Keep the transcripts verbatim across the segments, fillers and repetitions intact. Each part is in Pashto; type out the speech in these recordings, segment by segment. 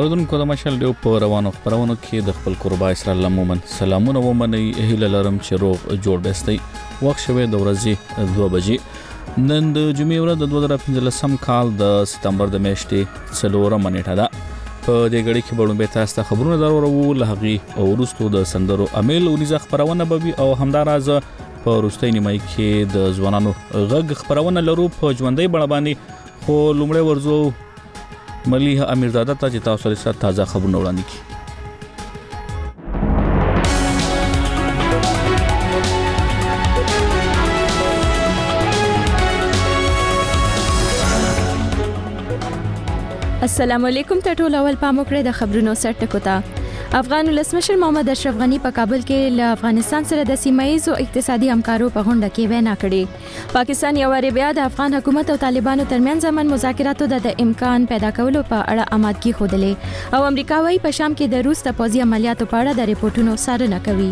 اوردونکو د مشال ډیو په روانو خبرونو کې د خپل قربا اسرائیل مومن سلامونه ومني هیله لرم چې روغ جوړ بستي وخت شوه د ورځې دوه بجې نن د جمعې ورځ د دوه زره پنځلسم کال د سپتمبر د میاشتې څلورمه نیټه ده په دې غړي کې بړو به تاسو ته خبرونه درورو لهغي او ورستو د سندرو امیل وريزه خبرونه به او همدارز په روستۍ نیمه کې د ځوانانو غږ خبرونه لرو په ژوندۍ بڼه باندې خو لومړی ورزو مليحه امیرزاده ته چې تاسو سره تازه خبرونه وړاندې کړي. السلام علیکم ته ټول اول پام وکړئ د خبرونو سرټکو ته. افغان ولسمشر محمد اشرف غنی په کابل کې له افغانستان سره د سیمایي اقتصادي همکارو په غونډه کې وینا کړې. پاکستان یو واری بیا د افغان حکومت او طالبانو ترمنځ امن مذاکراتو د امکان پیدا کولو په اړه آمادګي ښودلې او امریکا وايي په شام کې د روس د پوځي عملیاتو په اړه د ریپورتونو څارنه کوي.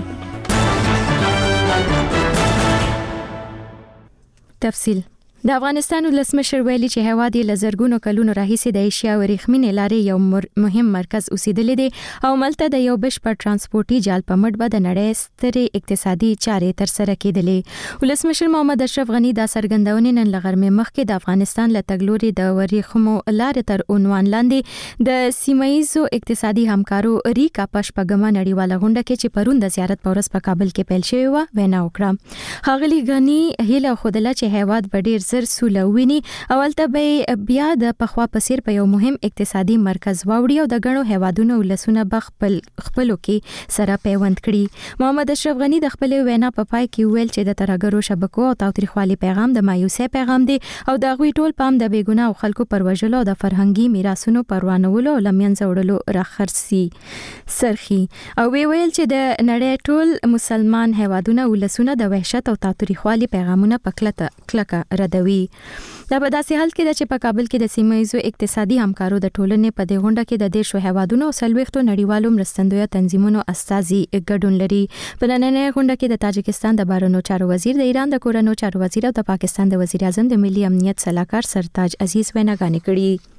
تفصیل د افغانستان ولسمشر ویلي چې هواد له زرګونو کلونو راهیسې د ایشیا او ریښمینې لارې یو مهم مرکز اوسېدلی دی او ملته د یو بشپړ ترانسپورتي جال په مټ به د نړۍ سترې اقتصادي چارې ترسره کېدلې. ولسمشر محمد اشرف غنی دا څرګندونې نن له غرمې مخکې د افغانستان له تګلوري د ورېښمو لارې تر عنوان لاندې د سیمایي اقتصادي همکارو ریکا پشپګمه نړیواله غونډه کې چې پرون د زیارت په ورځ په کابل کې پیل شوې و وینا وکړه. ښاغلي غنی هیله خوده چې هواد به ډېر زر سولوینی اولته به بیا د پخوا پسیر په یو مهم اقتصادي مرکز واوړي او د غنو هوادونو ولسونه بخپل خپلو کې سره پیوند کړي. محمد اشرف غنی د خپل وینا په پای کې ویل چې د ترګرو شبکو او تاوتریخوالي پیغام د مایوسۍ پیغام دی او د غوي ټول پام د بیګناه خلکو پر وژلو او د فرهنګي میراثونو پروانولو او لمنځه وړلو راخرسي سرخي او وی ویل چې د نړۍ ټول مسلمان هوادونه ولسونه د وحشت او تاوتریخوالي پیغامونه پکلته کلکه ردوي. دا په داسې حال کې چې په کابل کې د سیمایي اقتصادي همکارو د ټولنې په دې غونډه کې د دیشو هوادونو او سلويختو نړیوالو مرستندوی تنظیمونو استازي ګډون لري. په نننۍ غونډه کې د تاجکستان د بهرنیو چارو وزیر، د ایران د کورنیو چارو وزیر او د پاکستان د وزیر اعظم د ملي امنیت سلاکار سرتاج عزیز ویناګانې کړي.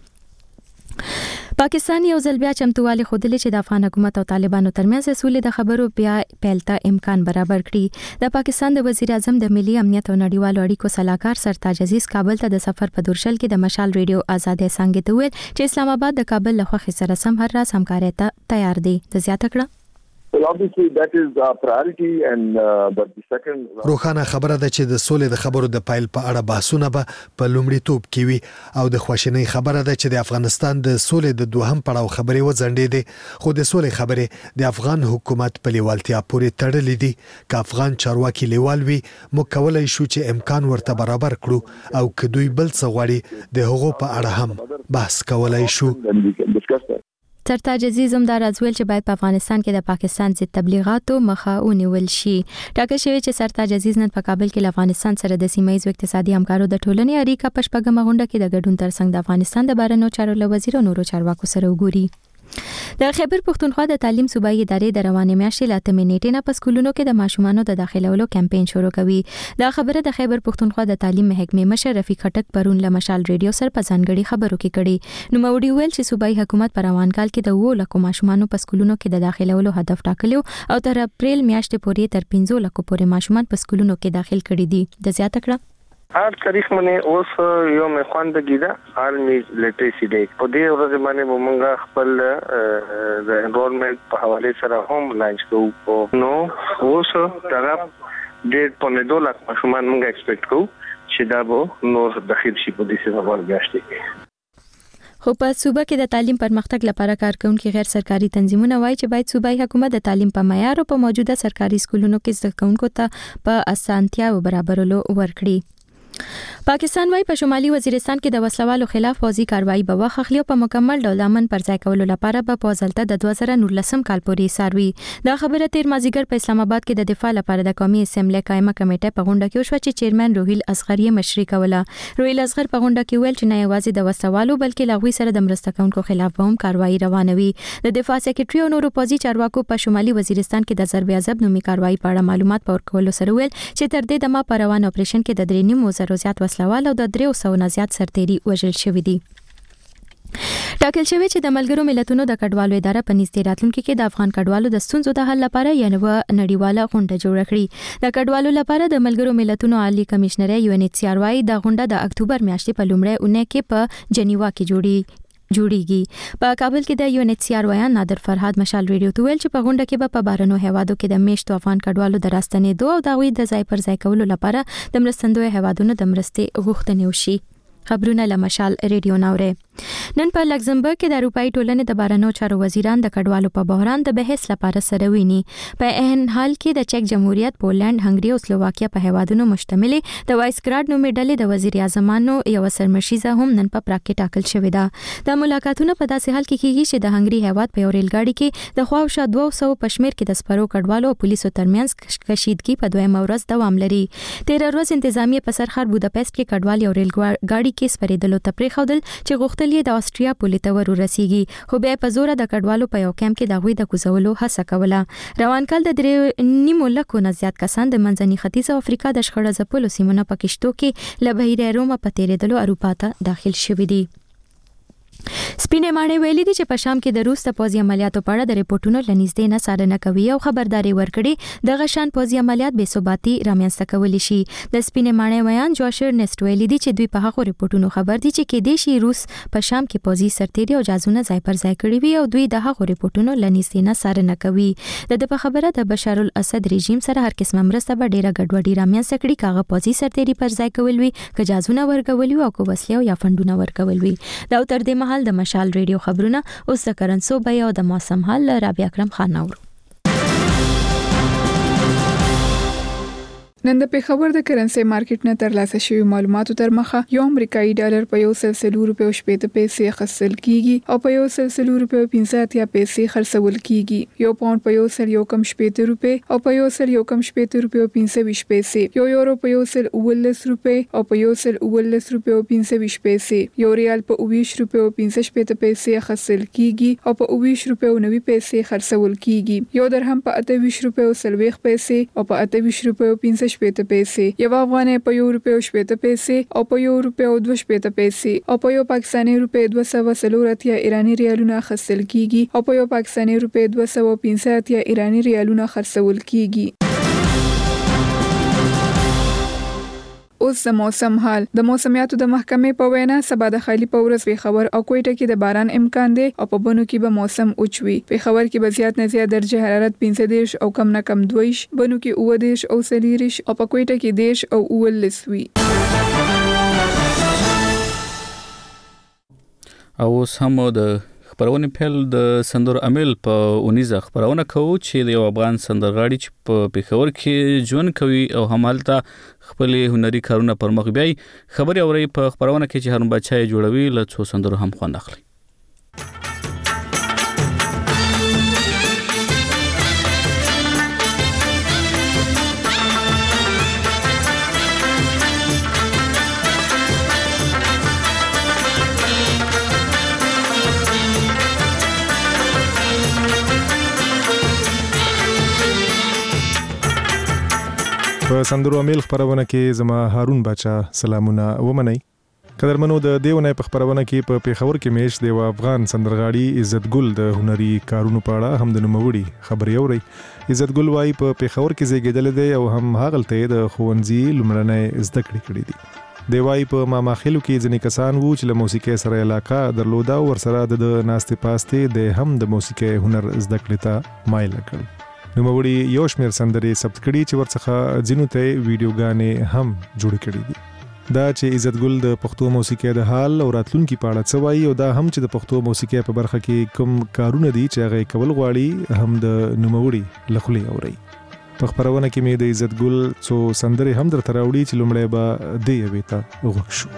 پاکستان یو ځل بیا چمتووالی خوده چې د افغان حکومت او طالبانو ترمنځ سولې د خبرو بیا پیلته امکان برابر کړي. د پاکستان د وزیر اعظم د ملي امنیت او نړیوالو اړیکو سلاکار سرتاج عزیز کابل ته د سفر په دورشل کې د مشال ریډیو آزادې څنګه ته ویل چې اسلام آباد د کابل له خوښۍ سره سم هر راز همکارۍ ته تیار دی. د زیاته کړه Well, obviously that is our priority and uh, but the second روخانه خبره ده چې د سولې د خبرو د پایل په اړه بحثونه به په لومړیتوب کې وي او د خوشنۍ خبره ده چې د افغانستان د سولې د دوهم پړاو خبرې وځنډېدې خو د سولې خبرې د افغان حکومت په لیوالتیا پورې تړلې دي. که افغان چارواکي لیوال وي مو کولای شو چې امکان ورته برابر کړو او که دوی بل څه غواړي د هغو په اړه هم بحث کولای شو. سرتاج عزیز هم دا راځویل چې باید په افغانستان کې د پاکستان ضد تبلیغاتو مخه ونیول شي. ټاکل شوی چې سرتاج عزیز نن په کابل کې له افغانستان سره د سیمایي اقتصادي همکارو د ټولنې اړیکه پشپګمه غونډه کې د ګډون ترڅنګ د افغانستان د بهرنیو چارو وزیر او نورو چارواکو سره وګوري. د خیبر پښتونخوا د تعلیم صوبایي ادارې د روانې میاشتې له اتمې نیټې نه په سکولونو کې د ماشومانو د داخلولو کمپاین شروع کوي. دا خبره د خیبر پښتونخوا د تعلیم محکمې مشر رفیق خټک پرون له مشال ریډیو سره په ځانګړي خبرو کې کړي. نو موړي ویل چې صوبایي حکومت په روان کال کې د وو لکو ماشومانو په سکولونو کې د داخلولو هدف ټاکلو او تر اپریل میاشتې پورې تر پنځه لکو پورې ماشومان په سکولونو کې داخل کړي دي. د زیاته کړه هر تاریخ باندې اوس یو مې خواندګی ده عالمي لټریسي ډے په دې ورځ باندې موږ خپل د انرولمنت په حواله سره هم لانچ کوو. نو اوس دا ډېر په دوه لک ماشومان موږ ایکسپیکټ کوو چې دا به نور داخل شي په دې سره ورګاشتي کې. خو په صوبه کې د تعلیم پرمختګ لپاره کارکونکو غیر سرکاري تنظیمونه وایي چې باید صوبایي حکومت د تعلیم په معیار او په موجوده سرکاري سکولونو کې زده کوونکو ته په اسانتیا برابرولو ورکړي. پاکستان وايي په شمالي وزیرستان کې د وسلوالو خلاف فوزي کاروایی به واخلي او په مکمل ډول امن پر ځای کولو لپاره به په ځلته د دوه زره نولسم کال پورې ساروي. دا خبره تیر مازیګر په اسلام آباد کې د دفاع لپاره د قومي اسمبلی قائمه کمیټه په غونډه کې وشو چې چیرمن روحیل اصغری مشري کوله. روحیل اصغر په غونډه کې ویل چې نه یوازې د وسلوالو بلکې لغوي سره د مرسته کوونکو خلاف هم کاروایی روانوي. د دفاع سکرټري او نورو پوځي چارواکو په شمالي وزیرستان کې د ضرب عذاب نومي کاروایی په اړه معلومات ورکول سره ویل چې تر دې دمه په روان اپریشن کې د درې نیمو زرو زیات وسلوال او د دریو سو نه زیات سرتیري وژل شوي دي. ټاکل شوی چې د ملګرو ملتونو د کډوالو اداره په نږدې راتلونکي کې د افغان کډوالو د ستونزو د حل لپاره یو نړیواله غونډه جوړه کړي. د کډوالو لپاره د ملګرو ملتونو عالی کمشنر یو ان ایچ سی آر وايي د غونډه د اکتوبر میاشتې په لومړۍ اونۍ کې په جنیوا کې جوړي جوړیږي. په کابل کې د یو ان ایچ سی آر ویان نادر فرهاد مشال ریډیو ته ویل چې په غونډه کې به په بارنو هیوادو کې د میشتو افغان کډوالو د راستنېدو او د هغوی د ځای پر ځای کولو لپاره د مرستندوی هیوادونو د مرستې غوښتنې وشي. خبرونه له مشال ریډیو ناوره. نن په لکزمبرګ کې د اروپאי ټولنې د بارنو چارو وزیران د کډوالو په بحران د بحث لپاره سره ویني. په عین حال کې د چک جمهوریت، پولند، هنګري او سلوواکیا په هیوادونو مشتمل د وایسګراډ نومې ډلې د وزیر اعظمانو یو سرمشیزه هم نن په پراګ کې ټاکل شوې ده. د ملاقاتونو په داسې حال کې کیږي چې د هنګري هیواد په یو ریلګاډي کې د خواوشا دوه سوه په شمېر کې د سپرو کډوالو او پولیسو ترمنځ کشیدګي په دویمه ورځ دوام لري. تیر ورځ انتظامیه په سرخر بوداپست کې کډوال یو ریلګاډي کې سپریدلو ته پریښودل چې غوښتل یې د آسټریا پولې ته ورسیږي، خو بیا په زور د کډوالو په یو کیمپ کې د هغوی د کوزولو هڅه کوله. روان کال د درې نیمو لکو نه زیات کسان د منځني ختیځ افریقا د شخړه ځپلو سیمونو په کشتو کې له بحیره روم په تیرېدلو اروپا ته داخل شوي دي. سپینې ماڼۍ ویلي دي چې په شام کې د روس د پوځي عملیاتو په اړه د ریپورتونو لنیزدې نه څارنه کوي او خبرداري ورکړي دغه شان پوځي عملیات بې ثباتي رامنځته کولی شي. د سپینې ماڼۍ ویان جواشر نیسټ ویلي دي چې دوی په هغو ریپورتونو خبر دي چې کېدای شي روس په شام کې پوځي سرتیري او جازونه ځای پر ځای کړي وي او دوی د هغو ریپورتونو لنیزدې نه څارنه کوي. د په خبره د بشار الاسد رژیم سره هر قسمه مرسته به ډیره ګډوډي رامنځته کړي، کاغه پوځي سرتیري پر ځای کول وي، که جازونه ورکول وي او که وسلې یا فندونه ورکول وي. دا تر دې مهال د مشال ریډیو خبرونه اوس د کرنسو بیا او د موسم حال رابعه اکرم خان نورو. نن د پیښور د کرنسي مارکیټ نه ترلاسه شوی معلوماتو تر مخه یو امریکایي ډالر په یو سل سلو روپیو شپږ پیسې خرڅل کیږي او په یو سل سلو روپیو پنځه اتیا پیسې خرڅول کیږي. یو پاوند په یو سل یو کم شپږ روپیو او په یو سل یو کم شپږ روپیو پنځه ویشت پیسې، یو یورو په یو سل اوولس روپیو او په یو سل اوولس روپیو پنځه ویشت پیسې، یو ریال په اوویشت روپیو پنځه شپږ پیسې خرڅل کیږي او په اوویشت روپیو نوي پیسې خرڅول کیږي. یو درهم په اته ویشت روپیو سلويخ پیسې او په اته ویشت روپیو پنځه شپږ پیسې، یو افغانۍ په یو روپیو شپږ پیسې او په یو روپیو دوه شپږ پیسې او په یو پاکستاني روپۍ دوه سوه څلور اتیا ایرانی ریالونه خرڅل کیږي او په یو پاکستاني روپۍ دوه سوه پنځه اتیا ایرانی ریالونه خرڅول کیږي. اوس د موسم حال. د موسمیاتو د محکمې په وینا سبا د خالي په ورځ پیښور او کوټه کې د باران امکان دی او په بنو کې به موسم اوچوي. پیښور کې به زیات نه زیات درجه حرارت پنځه دېرش او کم نه کم دوه ویشت، بنو کې اووه دېرش او څلېرویشت او په کوټه کې دېرش او اوولس وي. او سمو د خبرونه پیل د سندر امیل په اونیزه خبرونه کوي چې د یو افغان سندرغاړي چې په پیښور کې ژوند کوي او همالته خپل هنري کارونه پر مخ بیاي. خبري اوري په خبرونه کې چې هارون بچای جوړوي له څو سندرو هم خوند اخلي. په سندرو امیل خبرونه کې زما هارون بچا سلامونه ومنئ. قدرمنو د دیونه په خبرونه کې په پیښور کې میش د افغان سندرغاړي عزت ګل د هنري کارونو په اړه هم د نوموړي خبري اوري. عزت ګل وايي په پیښور کې زیږیدل دی او هم هغلته د خوونځي لمړنۍ زده کړې کړې دي. دی وايي په ماماخیلو کې ځینې کسان وو چې له موسیقۍ سره علاقه درلوده او ورسره د ناستې پاستې د هم د موسیقۍ هنر زده کړې ته مایل کړ. نو موري یو شمیر سندرې ثبت کړي چې ورڅخه ځینو ته ویډیوګانې هم جوړ کړي دي. دا چې عزت ګل د پښتو موسیقۍ د حال او راتلونکي په اړه څه وایي او دا هم چې د پښتو موسیقۍ په برخه کې کوم کارونه دي چې هغه کول غواړي هم د نوموړي لخلې اوري. په خبرونه کې مې د عزت ګل څو سندرې هم درته راوړي چې لومړی به دې یوې ته وغوږ شو.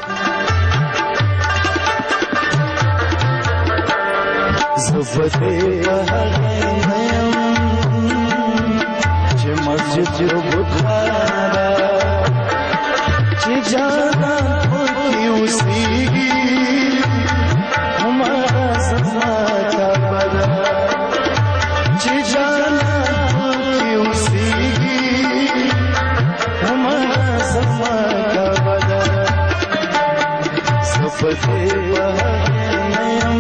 مسجد جو بخارا چه جانا کی اسیگی ہمارا سفا کا بدا چه جانا کی اسیگی ہمارا سفا کا بدا سفر بہر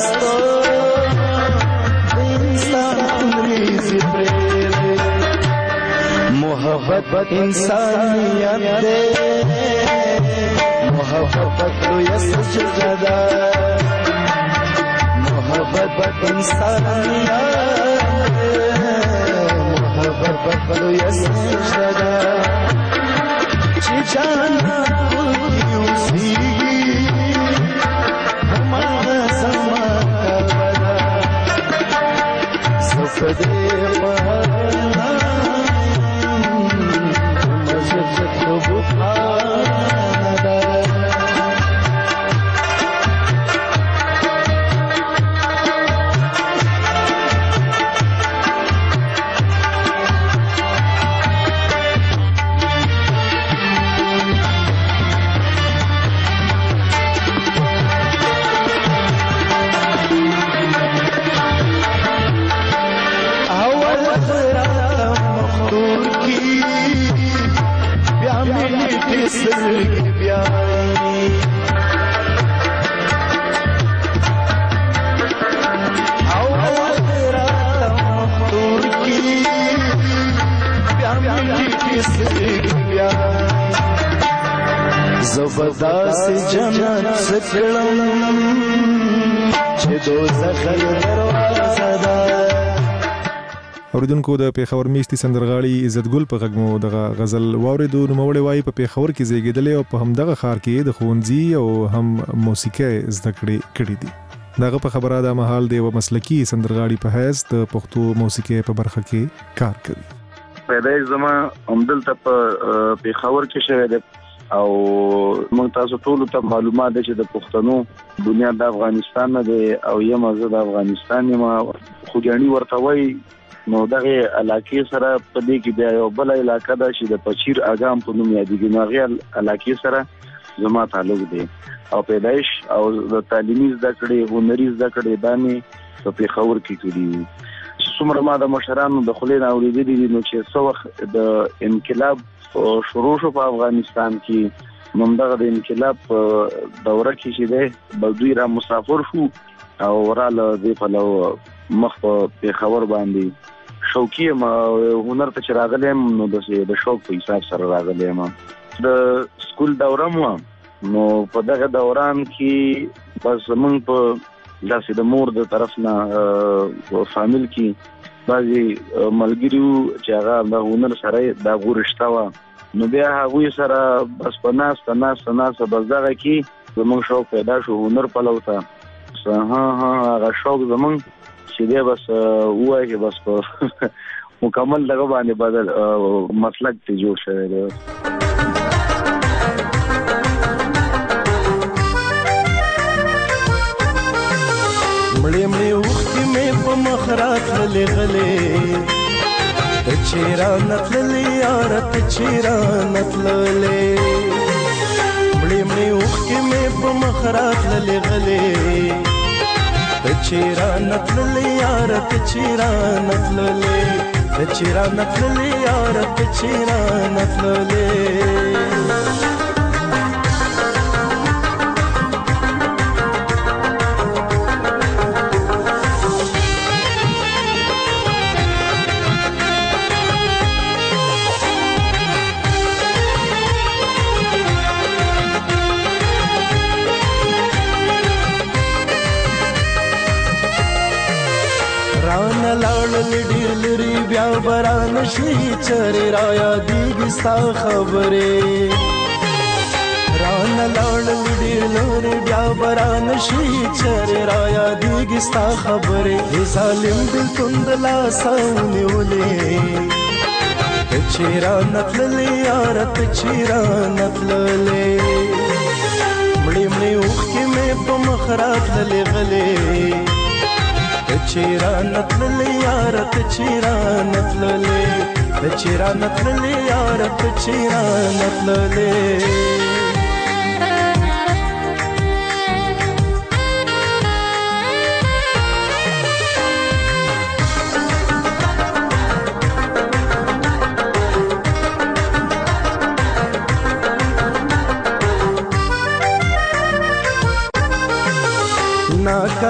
پرستو انسان انگریزی پریده محبت انسانیت دے محبت لوی سجده ده محبت انسانیت محبت لوی سجده ده چې جانان پکې اوسېږي هماغه زما کعبه ده زه په دې پهلوانه مسجد د بتخانه ده سرګ بیا او رات مختور کی بیا می سرګ بیا زبدا سے جنت سکړم چې دوزخ دروازه ده اوریدونکو د پیښور میشتي سندرغاړي عزت ګل په غږ مو دغه غزل واوریدو نو موړې وای په پیښور کې زیږیدلې او په همدغه ښار کې د ښوونځي او هم موسیقي زده کړې کړې دي دغه په خبره د مهال دی و مسلکی سندرغاړي په حیث د پښتو موسیقي په برخه کې کار کوي پیدایش زما همدلته په پیښور کې شوی دی او موږ تاسو ټول ته معلومات دي چې د پښتنو دنیا د افغانستان نه دی او یم زه د افغانستان یم خوګانی ورته وای نو دغه علاقې سره په دې کې بیا یو بل علاقې ده چې د پچیر اګام په نوم یادېږي نو هغه علاقې سره زما تعلق دی او پیدایش او د تعلیمي زده کړې هنري زده کړې باندې په پیښور کې کړې څومره ما د مشرانو د خلینو اوریدلې دي نو چې څو وخت د انقلاب شروع شو په افغانستان کې نو دغه د انقلاب دوره کې چې ده بدوی را مسافر شو او وراله د فلو مخ په پیښور باندې شوقي ما هنر ته راغلم نو د شوق په حساب سره راغلم د سکول دوره مو نو په دغه دوران کې بس موږ په داسې د مور د طرف نه فامیل کې بعضي ملګریو چې هغه د هنر سره د غورشته و نو بیا هغه سره بس په ناس په ناس په ناس بس دغه کې زموږ شوق پیدا شو هنر په لوته ها ها هغه شوق زموږ چې دی بس وایي بس مکمل دغه باندې بدل مسلک ته جوړ شوی دی مړې مړې وختې مې په مخ راتللې غلې ته چې رانتللې یاره ته چې رانتللې مړې مړې وختې مې په مخ راتللې غلې ته چې رانتللې یاره ته چې رانتللې ته چې رانتللې یاره ته چې رانتللې ډېر لري بیا بران شي چرې را یادېږي ستا خبرې ران لاړ ډېر لري بیا بران شي چرې را یادېږي ستا خبرې ظالم بلتون د لاسه ونیولې ته چې رانتللې یاره ته چې رانتللې مړې مړې اوښکې مې په مخ راتللې غلې ته چې رانتللې یاره ته چې رانتللې ته چې رانتللې یاره ته چې رانتللې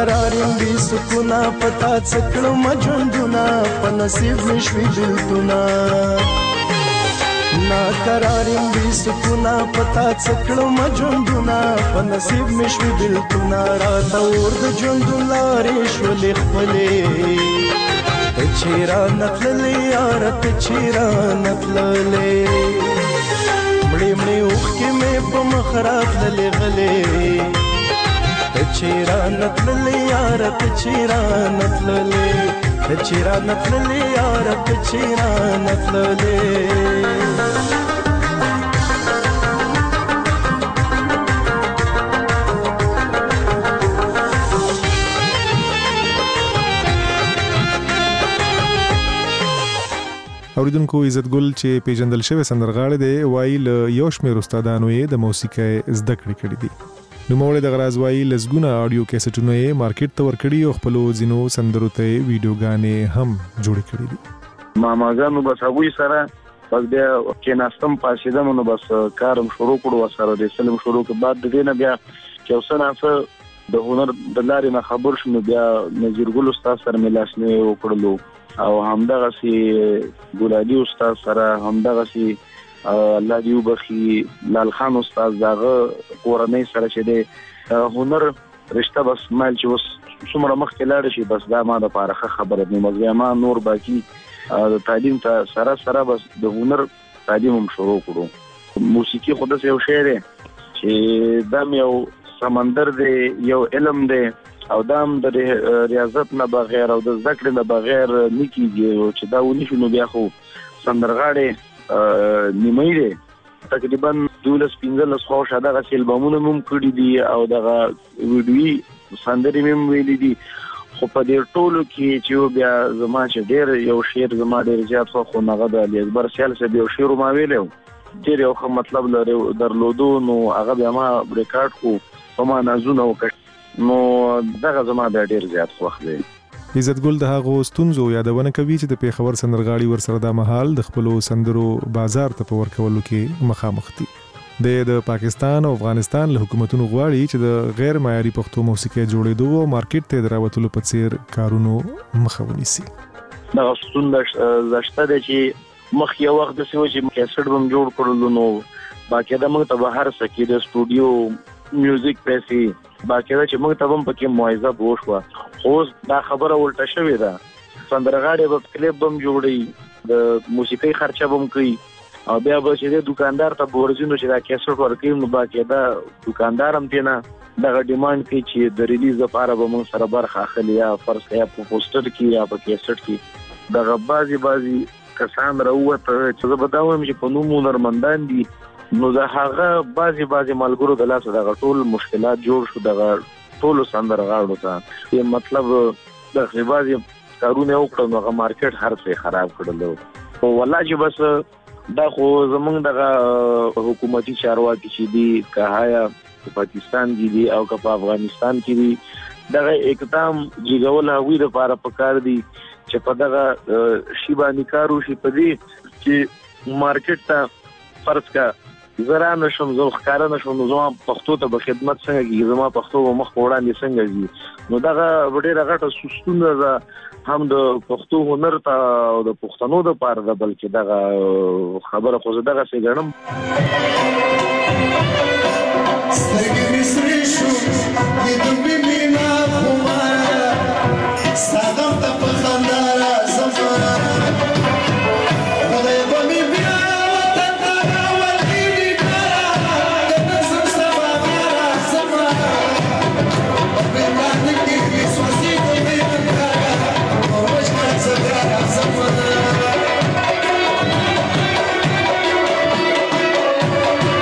قرارم بی سکونا پتا څکړم ژوندونه په نصیب مشوي بلتونه نا قرارم بی سکونا پتا څکړم ژوندونه په نصیب مشوي بلتونه راته ور د ژوندون لارې شولې خپلې ته چیرې نتللې یاره ته چیرې نتللې مړې مړې اوښکې مې په مخ راتللې غلې ته چیرې نتللې یاره ته چیرې نتللې ته چیرې نتللې یاره ته چیرې نتللې اوریدونکو عزت ګل چې پیژندل شوی سندرغاړی دی وایي له یو شمېر استادانو یې د موسیقۍ زده کړې کړې دي نوموړی د غراز وایي لسګونه آډیو کیسټونه یې مارکیټ ته ورکړي او خپلو ځینو سندرو ته ویډیوګانې هم جوړې کړې دي ماماګانو بس هغوی سره بس بیا کېناستم پاسېدم نو بس کارم شروع کړو ورسره د سلم شروع کړ بعد د دې نه بیا چې یو څه ناڅه د هنر د لارې نه خبر شوم بیا نذیر ګل استاد سره مې لاسنیوی وکړلو او همدغسې ګلالي استاد سره همدغسې الله دې وبخي لال خان استاد دغه کورنۍ سره چې دی هنر رشته بس مایل چې اوس څومره مخکې لاړ شي بس دا ما دپاره ښه خبره دی مزګیا ما نور باقي د تعلیم ته سره سره بس د هنر تعلیم هم شروع کړو موسیقي خو داسې یو شی دی چې دا یو سمندر دی یو علم دی او دام د ریاضت نه بغیر او د زده کړې نه بغیر نه کېږي چې دا ونی شو نو بیا خو سندرغاړی نیمه دی تقریبا دولس پنځلس خوا شاده دغسې البمونه مې هم کړي دي او دغه ویډیوي سندرې مې هم ویلي دي خو په دې ټولو کې چې بیا زما چې ډېر یو شعر زما ډېر زیات خوښ و نو هغه د علي اکبر سیال صاحب یو شعر ما ویلی و ډېر یو ښه مطلب لري درلودو نو هغه بیا ما ریکارډ کړو په ما نازونه وکړ نو دغه زما بیا ډېر زیات خوښ دی عزت ګل د هغو ستونزو یادونه کوي چې د پیښور سندرغاړي ورسره دا مهال د خپلو سندرو بازار ته په ورکولو کې مخامخ دي د پاکستان او افغانستان له حکومتونو غواړي چې د غیر معیاري پښتو موسیقي جوړېدو او مارکیټ ته دراوتلو په څیر کارونو مخه ونیسي دغه ستونزه شته ده چې مخ یو وخت داسې و چې کیسټ به م جوړ کړلو نو باقاعده موږ ته به هر څه کې د سټوډیو میوزیک پیسې باقاعده چې موږ ته به هم پکې معایزه به وشوه اوس دا خبره الټه شوې ده سندرغاړی به کلیپ به م جوړوي د موسیقۍ خرچه به م کوي او بیا به چې د دوکاندار ته به ورځي نو چې دا کیسټ ورکوي نو باقاعده دوکاندار هم ترې نه دغه ډیمانډ کوي چې د ریلیز لپاره به موږ سره برخه اخلي یا فرض کړه یا په پوسټر کې یا په کیسټ کې دغه بعضې بعضې کسان راووته چې زه به دا وایم چې په نوم هنرمندان دي نو د هغه بعضې بعضې ملګرو د لاسه دغه ټول مشکلات جوړ شو دغه ټولو سندرغاړو ته یې مطلب دغه بعضې کارونه یې وکړل نو هغه مارکیټ هر څه یې خراب کړلو خو والله چې بس دا خو زمونږ دغه حکومتي چارواکي چې دي که هایا په پاکستان کې دي او که په افغانستان کې دي دغه اقدام جګول هغوی دپاره پکار دي چې په دغه شي باندې کار وشي په دې چې مارکیټ ته فرض کا زه را نه شم زه ښکاره نه شم نو زما پښتو ته به خدمت څنګه کېږي زما پښتو به مخ په وړاندې څنګه ځي نو دغه ډېره غټه ستونزه ده هم د پښتو هنر ته او د پښتنو دپاره ده بلکې دغه خبره خو زه دغسې ګڼم سترګې مې سرې شو لیدل مې مینه خماره ستا غم ته په خندا راځم خدای به مې بیا وطن ته راولېږي د نظم سبا بیا راځم په بېلانه کې سوځېږم مې منکاره په وجه زه بیا راځم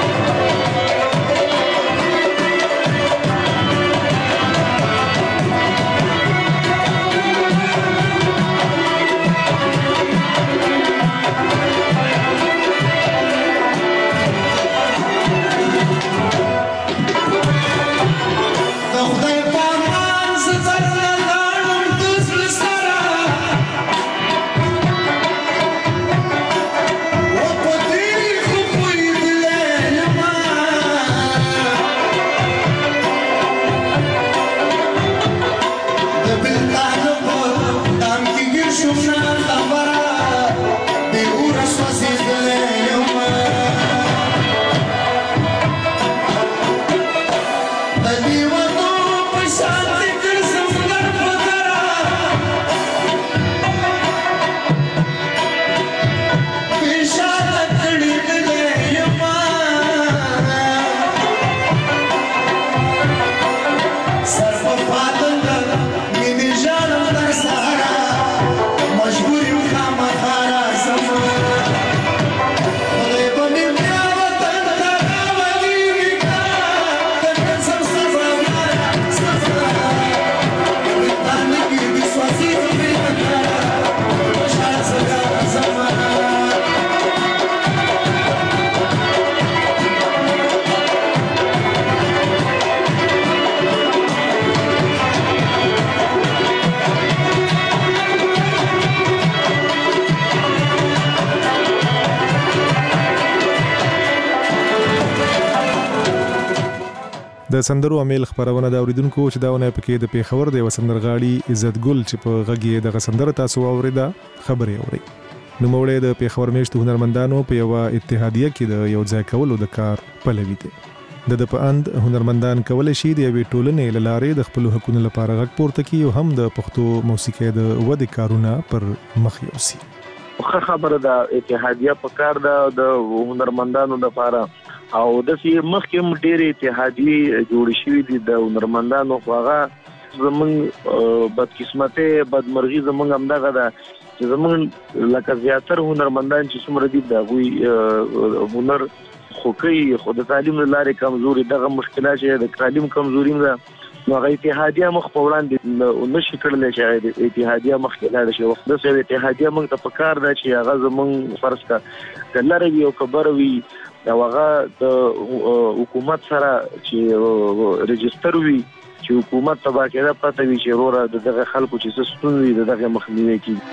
د سندرو امیل خبرونه د اوریدونکو چې داونه پکې د پیښور د وسندرغاړي عزت ګل چې په غږی د سندره تاسو اوریدا خبري اوري نو مولې د پیښور میشت هنرمندانو په یو اتحادیه کې د یو ځای کولو د کار پلوي دي د د په اند هنرمندان کول شي د یوې ټولنې لاره د خپل حقوقو لپاره غږ پورته کوي او هم د پښتو موسیقي د ودې کارونه پر مخ یوسي خو خبره د اتحادیه په کار د هنرمندانو لپاره او د سی مخکې ډېر اتحادیه جوړ شوې دي د هنرمندانو خواغه زمون بدقسمته بدمرغي زمون همدغه ده چې زمون لکه زیاتره هنرمندان چې څومره دي د وی هنر خو کوي خو د تعلیم لارې کمزوري دغه مشکلات چې د تعلیم کمزوري ده نو هغه اتحادیه مخ په وړاندې نشي کړل چې اتحادیه مخ کې لاړ شي وخت د سوي اتحادیه موږ ته پکار ده چې هغه زمون فرض کا کلره وی او کبر وی دا هغه د حکومت سره چې ريجستر وی چې حکومت تبا کېده پته وی چې وروره دغه خلکو چې ستون وی دغه مخنیوي کوي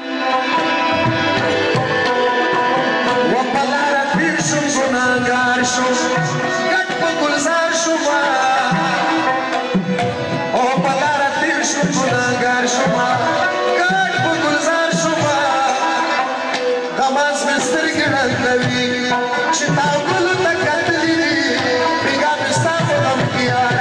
وپلاره پیر شو ګناګار شو ګټ په ګلزار شو او پلاره پیر شو ګناګار شو ګټ په ګلزار شو دماز مستر ګړل کوي چې تا ګل تک کتلی پیغا مستا په دم کیارا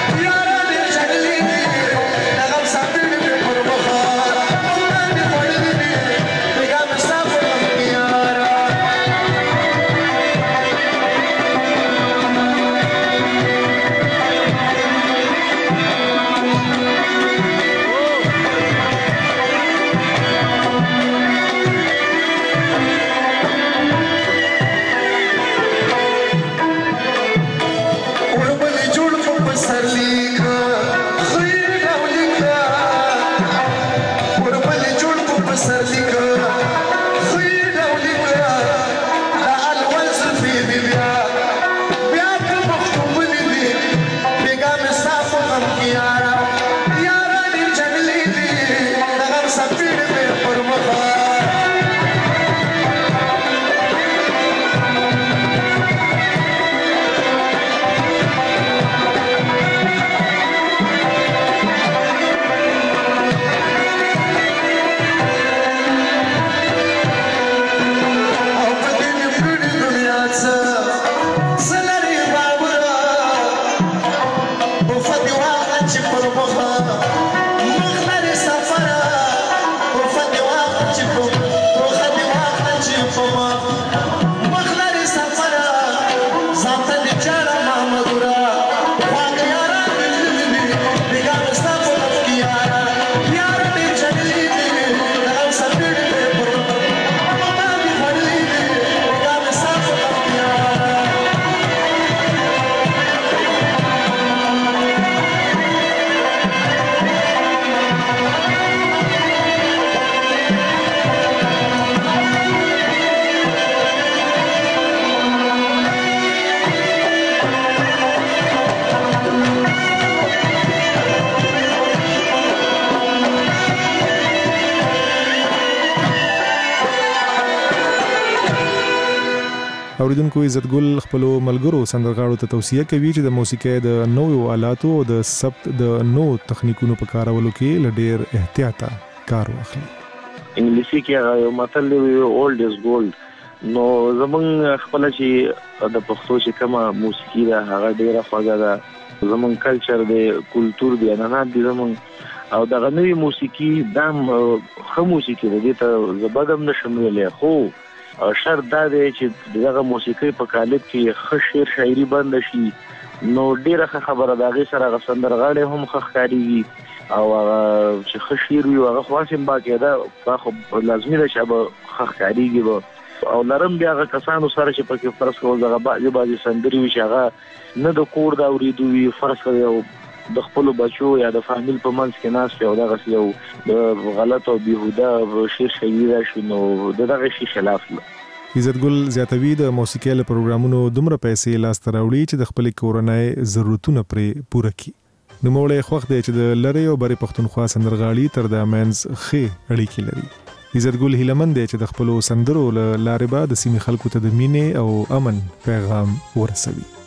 اوریدونکو عزت ګل خپل ملګرو سندرغاړو ته توصیه کوي چې د موسیقي د نوو آلاتو او د ثبت د نوو تخنیکونو په کارولو کې لډیر احتیاط کار واخلي انګلیسي کې یو متل دی اولډ از ګولډ نو زمون خپل چې د پښتو چې کومه موسیقي ده هغه ډیره خوږه ده زمون کلچر دی کلچر دی نه دی زمون او د غنوي موسیقي دام خو موسیقي دی ته زبدم نشم ویلې خو شرط دا دی چې دغه موسیقي په کالب کې ښه شعر شاعري بند شي نو ډیره خبره دا غي سره غسندرغاړي هم ښه ښکاریږي او چې ښه شعر وي هغه خاصم باقاعده خو لازمي ده چې به ښه ښکاریږي او لرم بیا هغه کسانو سره چې پکې فرض کول دغه بعضي بعضي سندري وي چې هغه نه د کور دا اوریدو وي فرض کړو د خپل بچو یا د فامیل په منځ کې ناس یو دغه یو د غلط او بیهوده شعر شاعري راشي نو دغه شی خلاف عزت ګل زیاتوي د موسیقي له پروګرامونو دومره پیسې لاس ته راوړي چې د خپل کورنۍ ضرورتونه پرې پوره کړي نو مولې خوښ دی چې د لری او بری پښتونخوا سندرغاړي تر د مینز خې اړیکې لري عزت ګل هیلمن دی چې د خپل سندرو لارې به د سیمې خلکو ته د مینې او امن پیغام ورسوي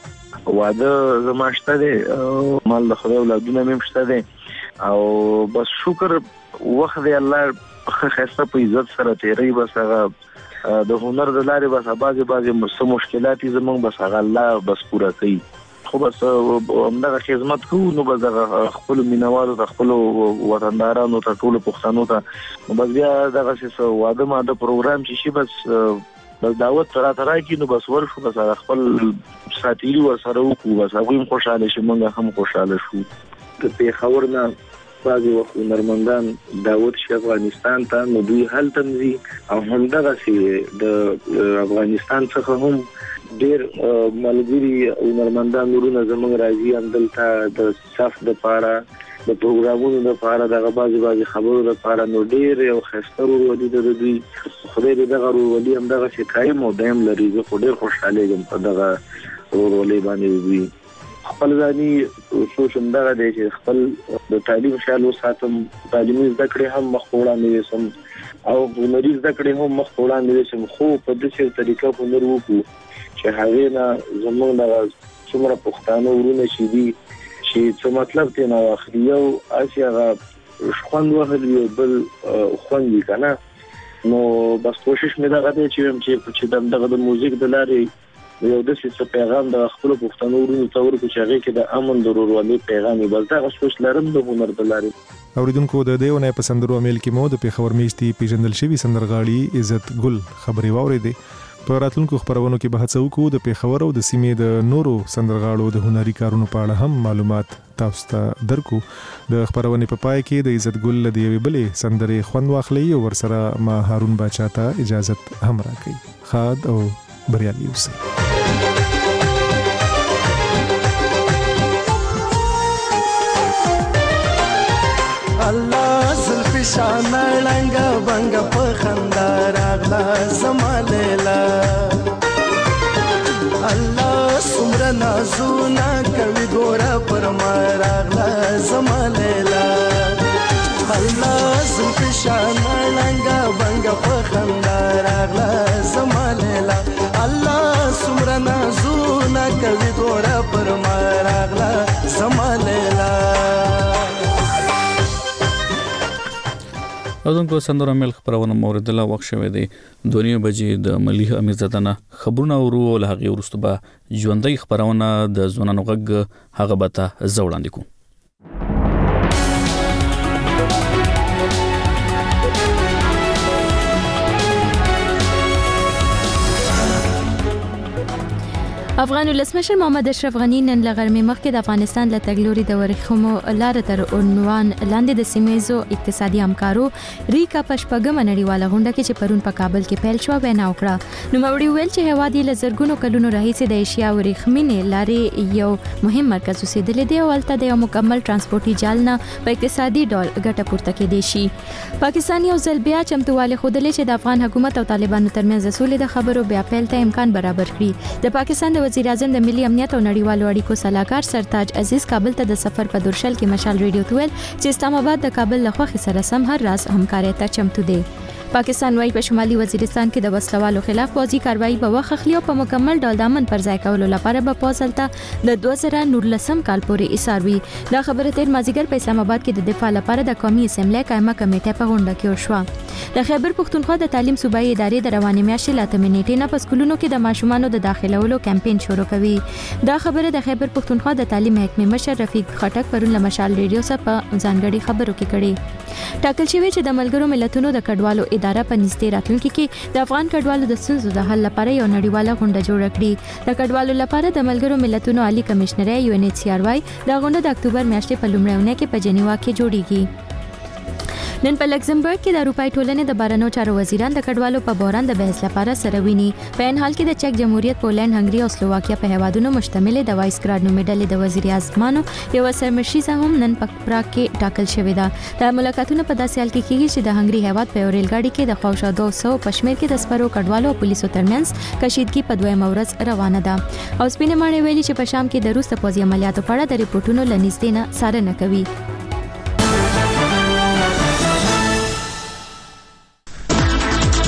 واده زما شته دی مال د خدای اولادونه مې شته دی او بس شکر وخت دی الله خاصه په عزت سره تیری بس هغه د هنر د لارې بس بعضی بعضی مشکلات زمونږ بس هغه الله بس پورا کوي خو بس همدغه خدمت کوو نو بس دغه خپل مینوالو ته خپل وطندارانو ته ټول پښتنو ته نو بس بیا دغه څه واده ماده پروګرام چې شي بس بس دعوت ترا ترا کی نو بس ورشو بس خپل ساتيري ور سره وکړو بس هغه هم خوشاله شي موږ هم خوشاله شو د پیښور نه بعضی وخت نرمندان دعوت شي افغانستان ته نو دوی حل تمزي او همدغه سي د افغانستان څخه هم ډیر ملګری او نرمندان نورونه زموږ راځي اندلته د صف د پاره د پروګرامونو د پاره دغه بعضی بعضی خبرو د پاره نو ډیر یو خستر ورودي د دوی خدای دې دغه ورودي هم دغه شي قائم او دایم لري زه خو ډیر خوشاله یم په دغه ورودي باندې دوی خپل ځاني سوچم دغه دی چې خپل د تعلیم شالو ساتم تعلیمي زده کړې هم مخوړه نه وسم او مریض زده کړې هم مخوړه نه وسم خو په دې طریقه په نور وکړو چې هغه نه زموږ د څومره پښتانه ورونه شي دي چې څه مطلب ته نه واخلي یو اسیغه خوند وهلی بل خوند کنه نو بس کوشش مې دا غواړم چې چې دغه د موزیک د لارې یو د څه پیغام د خپل پښتنو ورونو ته ورکړي چې هغه کې د امن ضروري پیغام بل دا غوښتل لرم د هنر د لارې اوریدونکو د دیونه په سندرو امیل کې مو د پیښور میشتي پیژندل شوی سندرغاړي عزت ګل خبري واوریدې په راتلونکو خبرونو کې به هڅه وکړو د پیښور او د سیمې د نورو سندرغاړو د هنري کارونو په اړه هم معلومات تاسو ته درکو د خبرونې په پای کې د عزت ګل د یوې بلې سندرې خوند واخلي او ورسره ما هارون باچا ته اجازه هم راکړي خاد او بریالي اوسئ الله زلفی شان لنګ بنګ په خندا راغلا زمالیلا الله سمر نازونا کوي ګورا پر ما راغلا زمالیلا الله زلفی شان لنګ بنګ په خندا راغلا زمالیلا الله سمر نازونا کوي ګورا پر ما راغلا زمالیلا اوردونکو سندرو مل خبرونه موردله وخت شوه دی دونیو بجې د ملي امیر زدنه خبرونه ورو له هغه ورستو به ژوندۍ خبرونه د ځوانانو غږ هغه بته زوړاندې کو افغان ولسمشر محمد اشرف غنی نن لغرمې مخکې د افغانستان له تګلوري د ورخمو لار تر عنوان لاندې د سیمېزو اقتصادي همکارو ریکا پشپګم نړیواله غونډه کې چې پرون په کابل کې پیل شو وینا وکړه نو موري ویل چې هواد له زرګونو کلونو راهیسې د ایشیا ورخمینې لارې یو مهم مرکز اوسېدل دی او الته د یو مکمل ترانسپورتي جال نه په اقتصادي ډول ګټه پورته کېدی شي پاکستان یو ځل بیا چمتووالی ښودلې چې د افغان حکومت او طالبانو ترمنځ د سولې د خبرو بیا پیل ته امکان برابر کړي د پاکستان وزیر اعظم د ملي امنیت او نړیوالو اړیکو صلاحکار سرتاج عزیز کابل ته د سفر په درشل کې مشال ریډیو ته ویل چې اسلام آباد د کابل له خوښۍ سره سم هر راز همکارۍ ته چمتو دی پاکستان وايي په شمالي وزیرستان کې د وسلوالو خلاف پوځي کاروایی به وخخلی او په مکمل ډول د امن پر ځای کولو لپاره به پوزلته د دوه زره نولسم کال پورې ایثاروي دا خبره تیر مازیګر په اسلام آباد کې د دفاع لپاره د قومي اسمبلی قائمه کمیټه په غونډه کې وشوه د خیبر پښتونخوا د تعلیم صوبایي ادارې د روانې میاشتې لاته منېټې نه په سکولونو کې د ماشومانو د داخلولو کمپاین شروع کوي دا خبره د خیبر پښتونخوا د تعلیم محکمې مشر رفیق خټک پرون له مشال ریډیو سره په ځانګړي خبرو کې کړي ټاکل شوی چې د ملګرو ملتونو د کډوالو اداره په نږدې راتلونکي کې د افغان کډوالو د ستونزو د حل لپاره یو نړیواله غونډه جوړه کړي د کډوالو لپاره د ملګرو ملتونو عالی کمشنري یو ان ایچ سی ار وايي دا غونډه د اکتوبر میاشتې په لومړۍ اونۍ کې په جنیوا کې جوړیږي نن په لکزمبرګ کې د اروپای ټولنې د بهرنیو چارو وزیران د کډوالو په بحران د بحث لپاره سره ویني په ان حال کې د چک جمهوریت پولند هنګري او سلوواکیا په هیوادونو مشتمل د وایسګراډ نومې ډلې د وزیر اعظمانو یو سرمشیزه هم نن په پراګ کې ټاکل شوې ده د ملاقاتونو په داسې حال کې کېږي چې د هنګري هیواد په ریل گاډي کې د خواوشا دوه سوه پښمیر کې د سپرو کډوالو او پولیسو ترمنځ کشیدګي په دویم ورځ روانه ده او سپینې ماڼۍ ویلي چې په شام کې د روس د پوځي عملیاتو په اړه د ریپورتونو لنیزدې نه څارنه کوي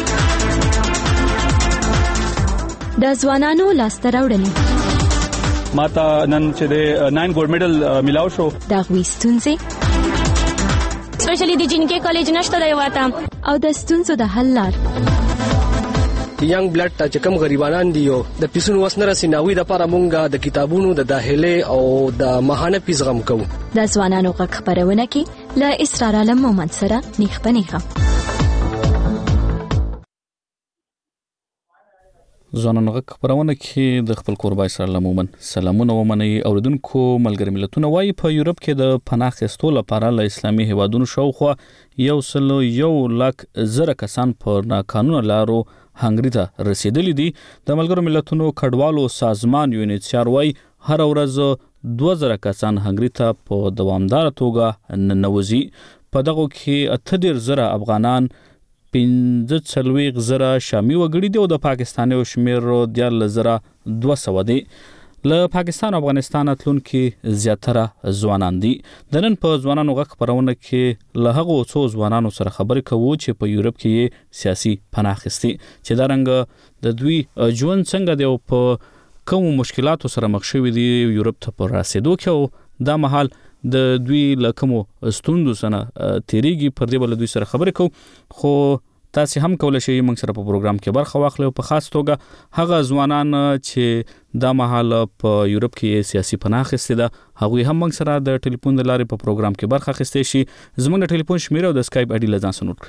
د ځوانانو لاسته راوړنې ماته نن چې د ناین ګولډ میډل ملاو شو. دا غوښتونځي سپیشلی د جنکې کالج نشته دی واته او د ستونزو د حل لار. ینګ بلډ ته چې کوم غریبانان دي او د پیسونو وسنه رسیناوي د لپاره مونږه د کتابونو د داخله او د ماهانه پیس غم کوو. د ځوانانو غږ خبرونه کې له اسرار علم مومن سره نیخ پنیخه. ځوانانو غږ خبرونه کې د خپل قربای سره علم مومن سلامونه ومني. اوریدونکو ملګری ملتونه وايي په یورپ کې د پناه اخیستو لپاره له اسلامي هیوادونو شاوخوا یو سل یو لک زره کسان په ناقانونه لارو هنګری ته رسیدلي دي. د ملګرو ملتونو کډوالو سازمان یونیسیار وايي هر ورځ دوه زره کسان هنګری ته په دوامدار توګه ننوځي. په دغه کې اته ډیر زره افغانان پنځه څلوېښت زره شامي وګړي دي او د پاکستاني شمیر دیارلس زره دوه سوه دی. له پاکستان او افغانستان تلونکي زیاتره ځوانان دي. د نن په ځوانانو غږ خبرونه کې له هغو څو ځوانانو سره خبرې کوو چې په یورپ کې سیاسي پناه اخیستي چې دا رنګ د دوی ژوند څنګه دی او په کوم مشکلاتو سره مخ شوي دي یورپ ته په رسیدو کې او دا مهال د دوی له کومو ستوندو سره تیریږي. پر دې بل دوی سره خبرې کوو. خو تاسو هم کولای شئ موږ سره په پروګرام کې برخه واخلئ او په خاص توګه هغه ځوانان چې دا مهال په یورپ کې سیاسي پناه اخیستي ده هغوی هم موږ سره د ټلیفون د لارې په پروګرام کې برخه اخیستی شي. زموږ د ټلیفون شمیره او د اسکایپ آی ډي له ځان سره نوٹ کړئ.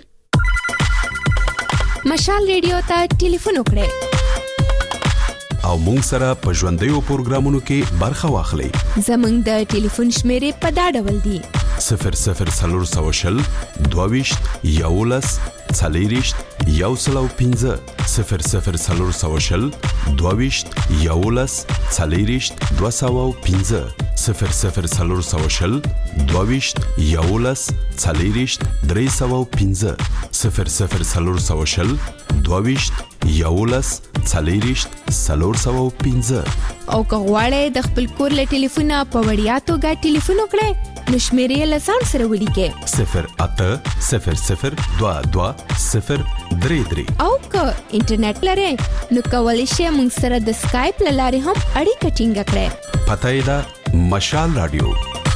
مشال ریډیو ته ټلیفون وکړئ او موږ سره په ژوندیو پروګرامونو کې برخه واخلئ. زموږ د ټلیفون شمیرې په دا ډول دي: صفر صفر څلور سوه شل دوه ویشت یولس څلېرویشت یو سل او پنځه صفر صفر څلور سوه شل دوه ویشت یولس څلېرویشت دوه سوه او پنځه صفر صفر څلور سوه شل دوه ویشت یولس څلېرویشت درې سوه او پنځه صفر صفر څلور سوه شل دوه ویشت یولس څلېرویشت څلور سوه او پنځه. او که غواړئ د خپل کور له ټلیفونه په وړیا توګه ټلیفون وکړئ نو شمیرې له ځان سره ولیکئ: صفر اته صفر صفر دوه دوه صفر درې درې. او که انټرنیټ لرئ نو کولی شئ موږ سره د اسکایپ له لارې هم اړیکه ټینګه کړئ. پته یې ده مشال رادیو.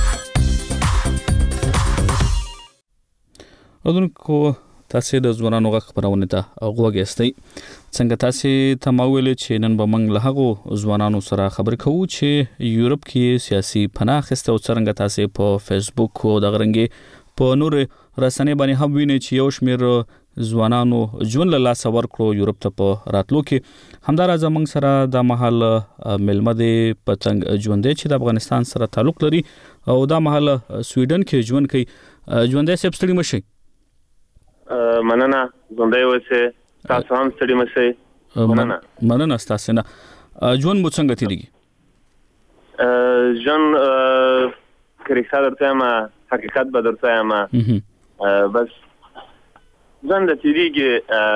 اوریدونکو تاسو د ځوانانو غږ خبرونه ته غوږ یاستئ. څنګه تاسو ته ما ویل چې نن به موږ له هغو ځوانانو سره خبرې کوو چې یورپ کې سیاسي پناه اخیسته او څنګه تاسو په فیسبوک او د غرنګي په نور رسنۍ باندې هم وینئ چې یو شمیر ځوانانو ژوند له لاسه ورکړو یورپ ته په راتلو کې. همداراز موږ سره د مهال ملمه دی پتنګ ژوندې چې د افغانستان سره تعلق لري او دا مهال سویډن کې ژوند کوي. ژوندې سپ ستړي مشي. مننه ژوندې وسه تاسو هم ستړي مشي. مننه مننه تاسو نه. ژوند مو څنګه تیریږي؟ ژوند کریسا درته ما حقیقت به درته ما بس ژوند تیریږي.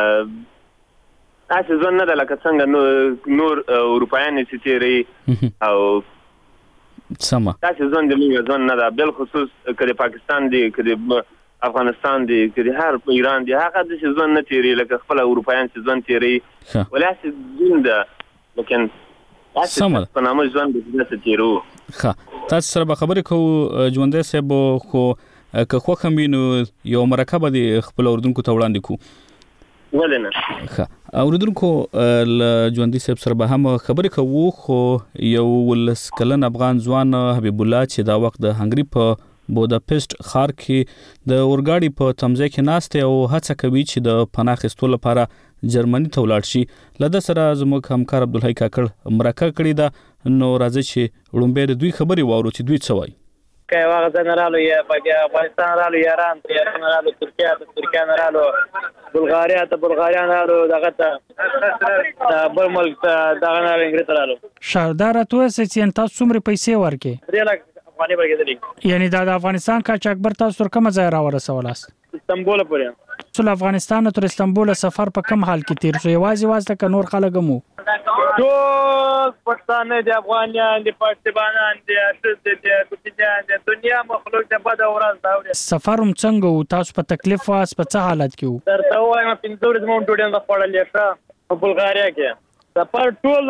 تاسو ژوند نه د لکه څنګه نور اروپایان چې تیری او سما تاسو ژوند د موږ ژوند نه ده بل خصوص کله پاکستان دی کله افغانستان دی کله هر ایران دی هغه د ژوند نه تیری لکه خپل اروپایان چې ژوند تیری ولاسه ژوند لیکن سما په نامه ژوند د تیرو. ښه تاسو سره به خبرې کوو ژوندې صاحب. خو که خو هم وینو یو مرکبه دی خپل اوردونکو ته وړاندې کو ولنه. ښه اوردونکو ل ژوندې صاحب سره به هم خبرې کوو. خو یو ولس کلن افغان ځوان حبیب الله چې دا وخت د هنګری په بوداپست ښار کې د اورګاډي په تمځای کې ناست او هڅه کوي چې د پناه اخیستو لپاره جرمني ته ولاړ شي. لده سره زموږ همکار عبدالحی کاکړ مرکه کړې ده. نو راځي چې وړاندې د دوی خبرې واورو چې دوی څه وایي. که واغ زنرالو یا افغانستان رالو ایران ته ایران رالو ترکیه ته ترکیه رالو بلغاریا ته بلغاریا رالو دغه ته بل ملک ته دغه نه انګریز رالو. شاردار تو چې تاسو څومره پیسې ورکې؟ درې لک افغاني ورکې. یعنی دا د افغانستان کا چاکبر تاسو تر کومه ځای راورسولاست؟ استنبول پورې. ټول افغانستان تر استنبول سفر په کم حال کې تیر شو؟ یوازې واسطه ک نور خلک مو ټول پښتانه د افغانان د پښتبانان د اساس د کوچنیان د دنیا مخلوق د بد اوران دا. سفرم څنګه و تاسو په تکلیف واس په څه حالت کې و؟ درته وایم پنځه ورځې مونږ ډوډۍ نه خوړلې ښه په بلغاریا کې سفر ټول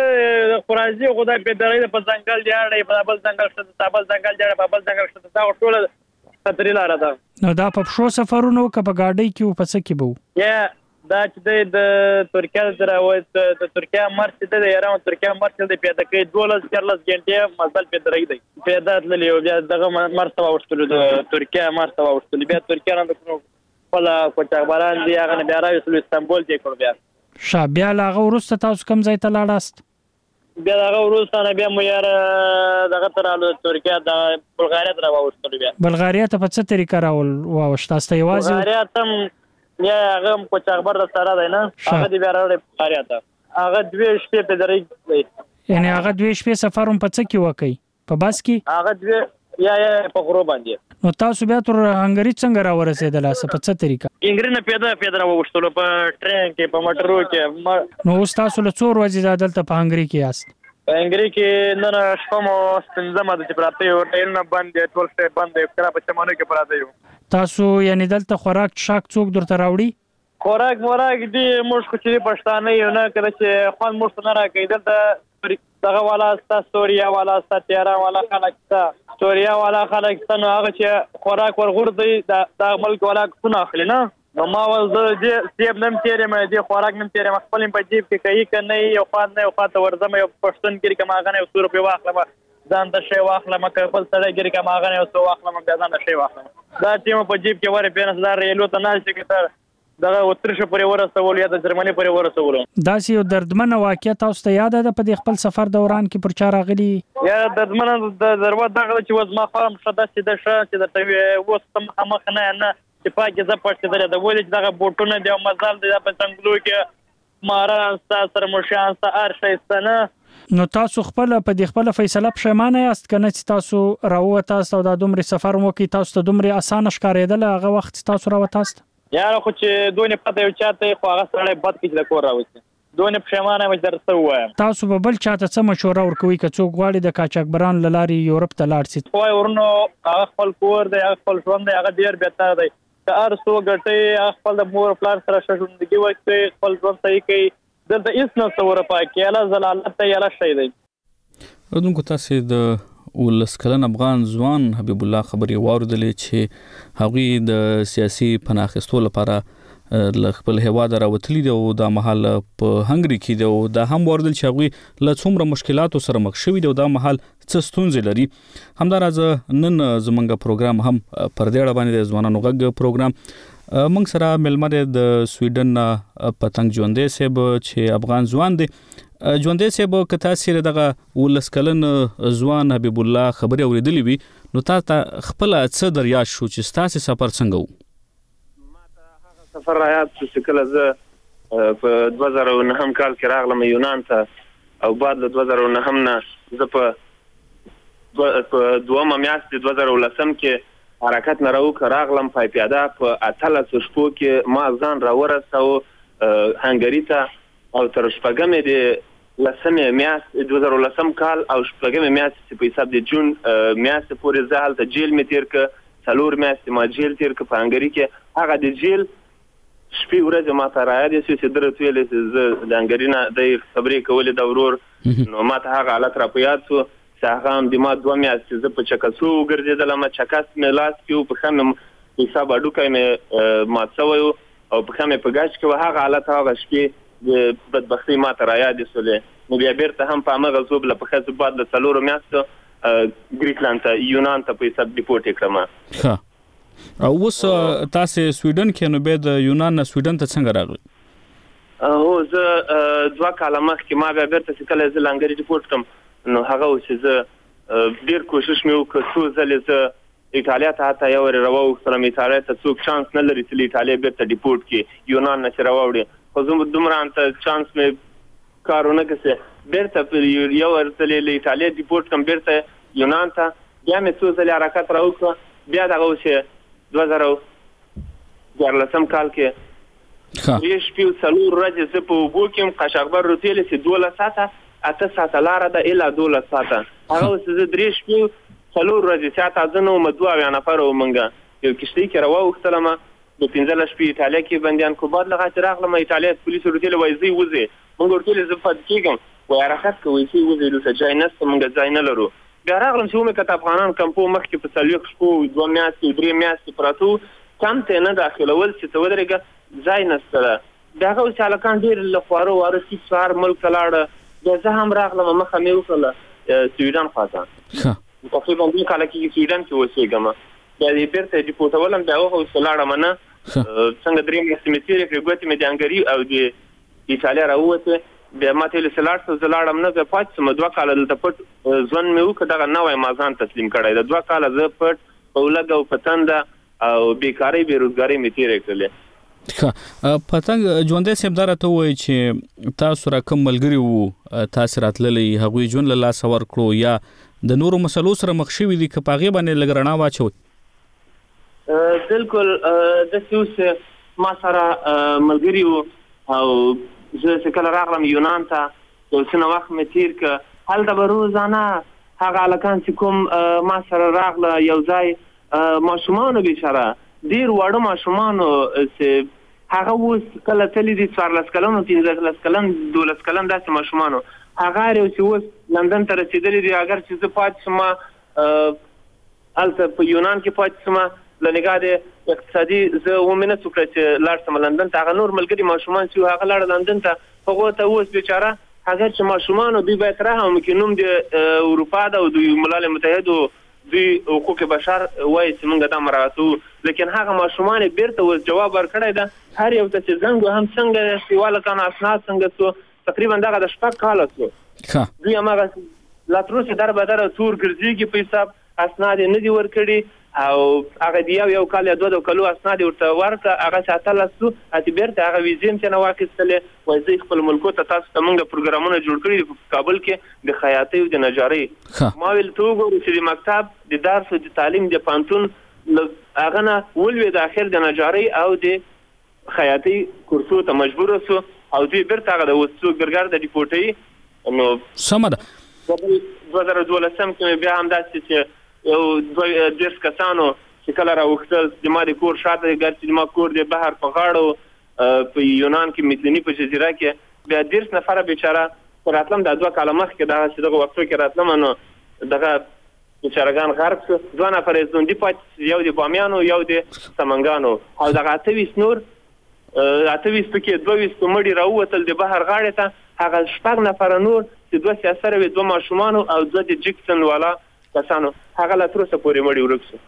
د خرازي خدای په درې په ځنګل جوړې په بل ځنګل شته په بل ځنګل جوړې په بل ځنګل شته دا ټول خطرې لاره ده. نو دا په شو سفرونو که په گاډي کې په څه کې بو یا دا چې د ترکیه سره و د ترکیه مرچ د ایران ترکیه مرچ د پیدا کې دولس چارلس غنټه مزل په درې دی پیدا تللی او بیا دغه مرسته واوښتل د ترکیه مرسته واوښتل بیا ترکیه نه کوم ولا کوټاباران دی هغه بیا راځي استانبول ته کول بیا شابیا لاغه ورسته تاسو کوم ځای ته لاړاست؟ بیا هغه ورسته نه بیا مو یار دغه ترالو ترکیه د بلغاریا ته واوښتل بیا بلغاریا ته په څه طریقه راول واوښت تاسو یوازې بلغاریا ته یا هغه کوچاغبر سره دی نه هغه دی بیا راوړی بلغاریا ته هغه دوی شپې په درې یعنی هغه دوی شپې سفر هم په څه کې وکړي په بس کې هغه دوی یا یا په غرو باندې نو تاسو بیا تر هنګری څنګه را ورسېدل اسه په څه طریقه انګری نه پیدا پیدا راوښتلو په ټرین کې په موټرو کې نو اوس تاسو له څو ورځې دلته په هنګری کې یاست په انګری کې نن شپه مو ستنځم د پراته یو ټرین نه باندې ټول څه باندې کړه په چمنو کې پراته یو تاسو یعنی دلته خوراک شاک څوک درته راوړي خوراک موراک دی موږ خو چې پښتانه یو نه کړه چې خوان موږ نه راکې دلته دغه والا ستا سوریا والا ستا تیرا والا خلک ستا سوریا والا خلک ستا نو هغه چې خوراک ورغورځي د ملک والا څونه اخلي نه نو ما ول زه دې سیب نم تیرې مې دې خوراک نم تیرې مې خپل په جیب کې کوي کنه یو خان نه یو خاطر ورزم یو پښتون کې کما غنه یو سو روپیا واخلم ځان ته شی واخلم کبل سره ګری کما غنه یو سو واخلم بیا ځان ته شی واخلم دا چې په جیب کې وره پینځه هزار ریالو ته نه چې تر دغه اتریشه پورې ورسول یا د جرمني پورې ورسول دا سی یو دردمنه واقعیت تاسو ته یاد ده په خپل سفر دوران کې پر چا راغلی یا دردمنه د ضرورت دغه چې وز ما خام شته چې د شه چې د وسته مخ نه نه چې پاکه ز پښته درې د ولې دغه بوټونه دی مزال دی په څنګهلو کې ماران سره مشان سره شایستنه نو تاسو خپل په خپل فیصله پښیمانه یاست کنه چې تاسو راوته تاسو د دومره سفر مو کې تاسو ته دومره اسانه ښکارېدل هغه وخت تاسو راوتاست یاره خو چې دونه پته یو چاته خو هغه سره بد کې د کور راوځي دونه پښیمانه مې درته وایم تاسو به بل چاته څه مشوره ورکوي که څوک غواړي د قاچاقبران لاري یورپ ته لاړ شي خو ورنو هغه خپل کور دی هغه خپل ژوند دی هغه ډیر بهتر دی که هر څو ګټي خپل د مور پلان سره ژوندګي وکړي خپل ژوند صحیح کوي دلته هیڅ نه څوره پاکي الله زلالت ته یاله شي دی ودونکو تاسو د ولس کلن افغان ځوان حبیب الله خبري واردلې چې هغوی د سیاسي پناه اخیستو لپاره ل خپل هیواد راوتلی دی او د محل په هنګری کې دی او دا هم واردل چې هغوی له څومره مشکلاتو سره مخ شوي دي او دا محل څه ستونزې لري همداراز نن زمونږ پروګرام هم پر دې اړه باندې د ځوانانو غږ پروګرام موږ سره ملمره د سویډن پتنګ ژوندې صاحب چې افغان ځوان دی ژوندې صاحب کته سره دغه ولس کلن ځوان حبیب الله خبري اوریدلې وي نو تاسو خپل څه دریا شو چې تاسو سفر څنګه وو ما ته هغه سفر رايات چې کله زه په دوه زره او نهم کال کې راغلم یونان ته او بعد له دوه زره او نهم نه زه په په دوه میاشتې دوه زره او لسم کې حرکت نه راو راغلم پای پیاده په اتلس شپو کې ما ځان را ورساو هنګری ته او تر شپږمې د لسمې میاشتې دوه زره لسم کال او شپږمې میاشتې په حساب د جون میاشتې پورې زه هلته جیل مې تیر کړ څلور میاشتې ما جیل تیر کړ په هنګری کې هغه د جیل شپې ورځې ما ته رايادې شوې چې درته ویلې چې زه د هنګري نه د خبرې کولې د ورور نو ما ته هغه حالت را په یاد شو هغه هم د ما دوه میاشتې زه په چکسو وګرځېدلم چکس مې لاس کې په ښه مې حساب هډوکی مې مات شوی و او په ښه مې په ګچ کې و هغه حالت هغه شپې د بدبختۍ ما ته رایادې شولې نو بیا بیرته هم په همغه ځوب له پخه زه بعد د څلورو میاشتو ګریکلند ته یونان ته په حساب ډیپورټ یې کړم ښه او اوس تاسو سویډن کې نو بیا د یونان نه سویډن ته څنګه راغلئ هو زه دوه کاله مخکې ما بیا بیرته چې کله زه له هنګري ډیپورټ کړم نو هغه چې زه ډیر کوشش مې وکړ څو ځلې زه ایټالیا ته حتی یو ور راووختلم ایټالیا ته څوک چانس نه لري چې ایټالیا بیرته ډیپورټ کړي یونان نه چې راوړي خو زه دومره انته چانس مې کارونه کړی بیرته یو ور ځلې له ایټالیا ډیپورټ کړم بیرته یونان ته بیا مې څو ځلې حرکت راوکړ بیا دغه چې دوه زره دیارلسم کال کې یې شپې څلور ورځې زه په اوبو کې یم قاچاقبر روتېلې چې دولس ساعته اته ساعته لاره ده اله دولس ساعته هغه اوس زه درې شپې څلور ورځې ساعته زه نه وم دوه اویا نفره وم موږ یو کښتۍ کې راواوښتلم د پنځلس شپې ایټالیا کې بندیان کو بعد لغه چې راغلم ایټالیا پولیس ورته وایي زی وځي موږ ورته زفت کېږم وای حرکت کوي چې وځي لته ځای نشته موږ ځای نه لرو بیا راغلم چې موږ کته افغانان کمپو مخکې په څلوي شپو دوه میاشتې درې میاشتې پراتو کم ته نه داخلول چې ته ودرېږه ځای نشته دغه چالکان ډېر له خوارو واره چې سوار ملک لاړه بیا زه هم راغلم مخه مې وکړله سویډن خواته تقریبا دوه کاله کې سویډن کې اوسېږم بیا دې بیرته ډیپورټولم بیا هغه ولاړم نه څنګه درې میاشتې مې تېرې کړې ګوتې مې د هنګري او د ایټالیا راووتې بیا ما ته ویل چې لاړ شه زه لاړم نه بیا پاتې شوم دوه کاله دلته پټ ژوند مې وکړ دغه نوی ما ځان تسلیم کړی د دوه کاله زه پټ په ولږه او په تنده او بېکارۍ بېروزګارۍ مې تېرې کړلې ښه پتنګ ژوندی صاحب دا راته ووایي چې تاسو را کوم ملګري وو تاسې راتللی هغوی ژوند له لاسه ورکړو یا د نورو مسلو سره مخ شوي دي که په هغې باندې لږ رڼا واچوئ بالکل داسې اوس ما سره ملګري وو او زه چې کله راغلم یونان ته یو څه وخت مې تېر کړ هلته به روزانه هغه هلکان چې کوم ما سره راغله یو ځای ماشومانو بېچاره ډېر واړه ماشومانو چې هغه اوس کله تللي دي څوارلس کلن پنځلس کلن دولس کلن داسې ماشومانو هغه هر یو چې اوس لندن ته رسېدلي دي اگر چې زه پاتې شم هلته په یونان کې پاتې شم له نګاه د اقتصادي زه ومې نه څه کړه چې لاړ شم لندن ته هغه نور ملګري ماشومان چې هغه لاړه لندن ته هغو ته اوس بېچاره هغه چې ماشومانو دوی باید راهم کې نوم د اروپا ده او دوی ملل متحدو دوی حقوق بشر وایي چې موږ دا مراعاتوو لیکن هغه ماشومان یې بېرته اوس جواب ورکړی ده هر یو ته چې زنګ هم څنګه سیواله کان اسناد څنګه سو تقریبا دغه د شپږ کاله سو دوی هماغه لا تر اوسه در بدره تور ګرځېږي په حساب اسناد یې نه دي ورکړي او هغه د یو یو کال یا دوه دوه کلو اسناد یې ورته ورکړه هغه چې اتلس سو هسې بېرته هغه ویزې هم چې نه واخیستلې وایي زه خپل ملکو ته تاسو ته موږ پروګرامونه جوړ کړي دي په کابل کې د خیاطۍ او د نجارۍ ما ویل ته وګورو چې د مکتب د درس او د تعلیم د پوهنتون هغه نه ولوېد اخر د نجارۍ او د خیاطۍ کورسو ته مجبوره سو او دوی بېرته هغه د اوس څوکګرګر د ډیپورټۍ نو سمه ده دوه زره دولسم کې مې بیا همداسې چې یو دوه دېرش کسانو چې کله راوښتل د ما د کور شاته ګر چې د ما کور د بحر په غاړو په یونان کې میتلیني په جزیره کې بیا دېرش نفره بېچاره راتلم دا دوه کاله مخکې دغه چې دغه وختو کې راتلم نو دغه بېچارهګان غرق شو دوه نفره یې ژوندي پاتې یو د بامیانو یو د سمنګانو او دغه اته ویشت نور اته ویشتو کې دوه ویشتو مړي راووتل د بحر غاړې ته هغه شپږ نفره نور چې دوه سیاسره وې دوه ماشومانو او دوه د جکسن والا کسانو هغه لا تر اوسه پورې مړي ورک شو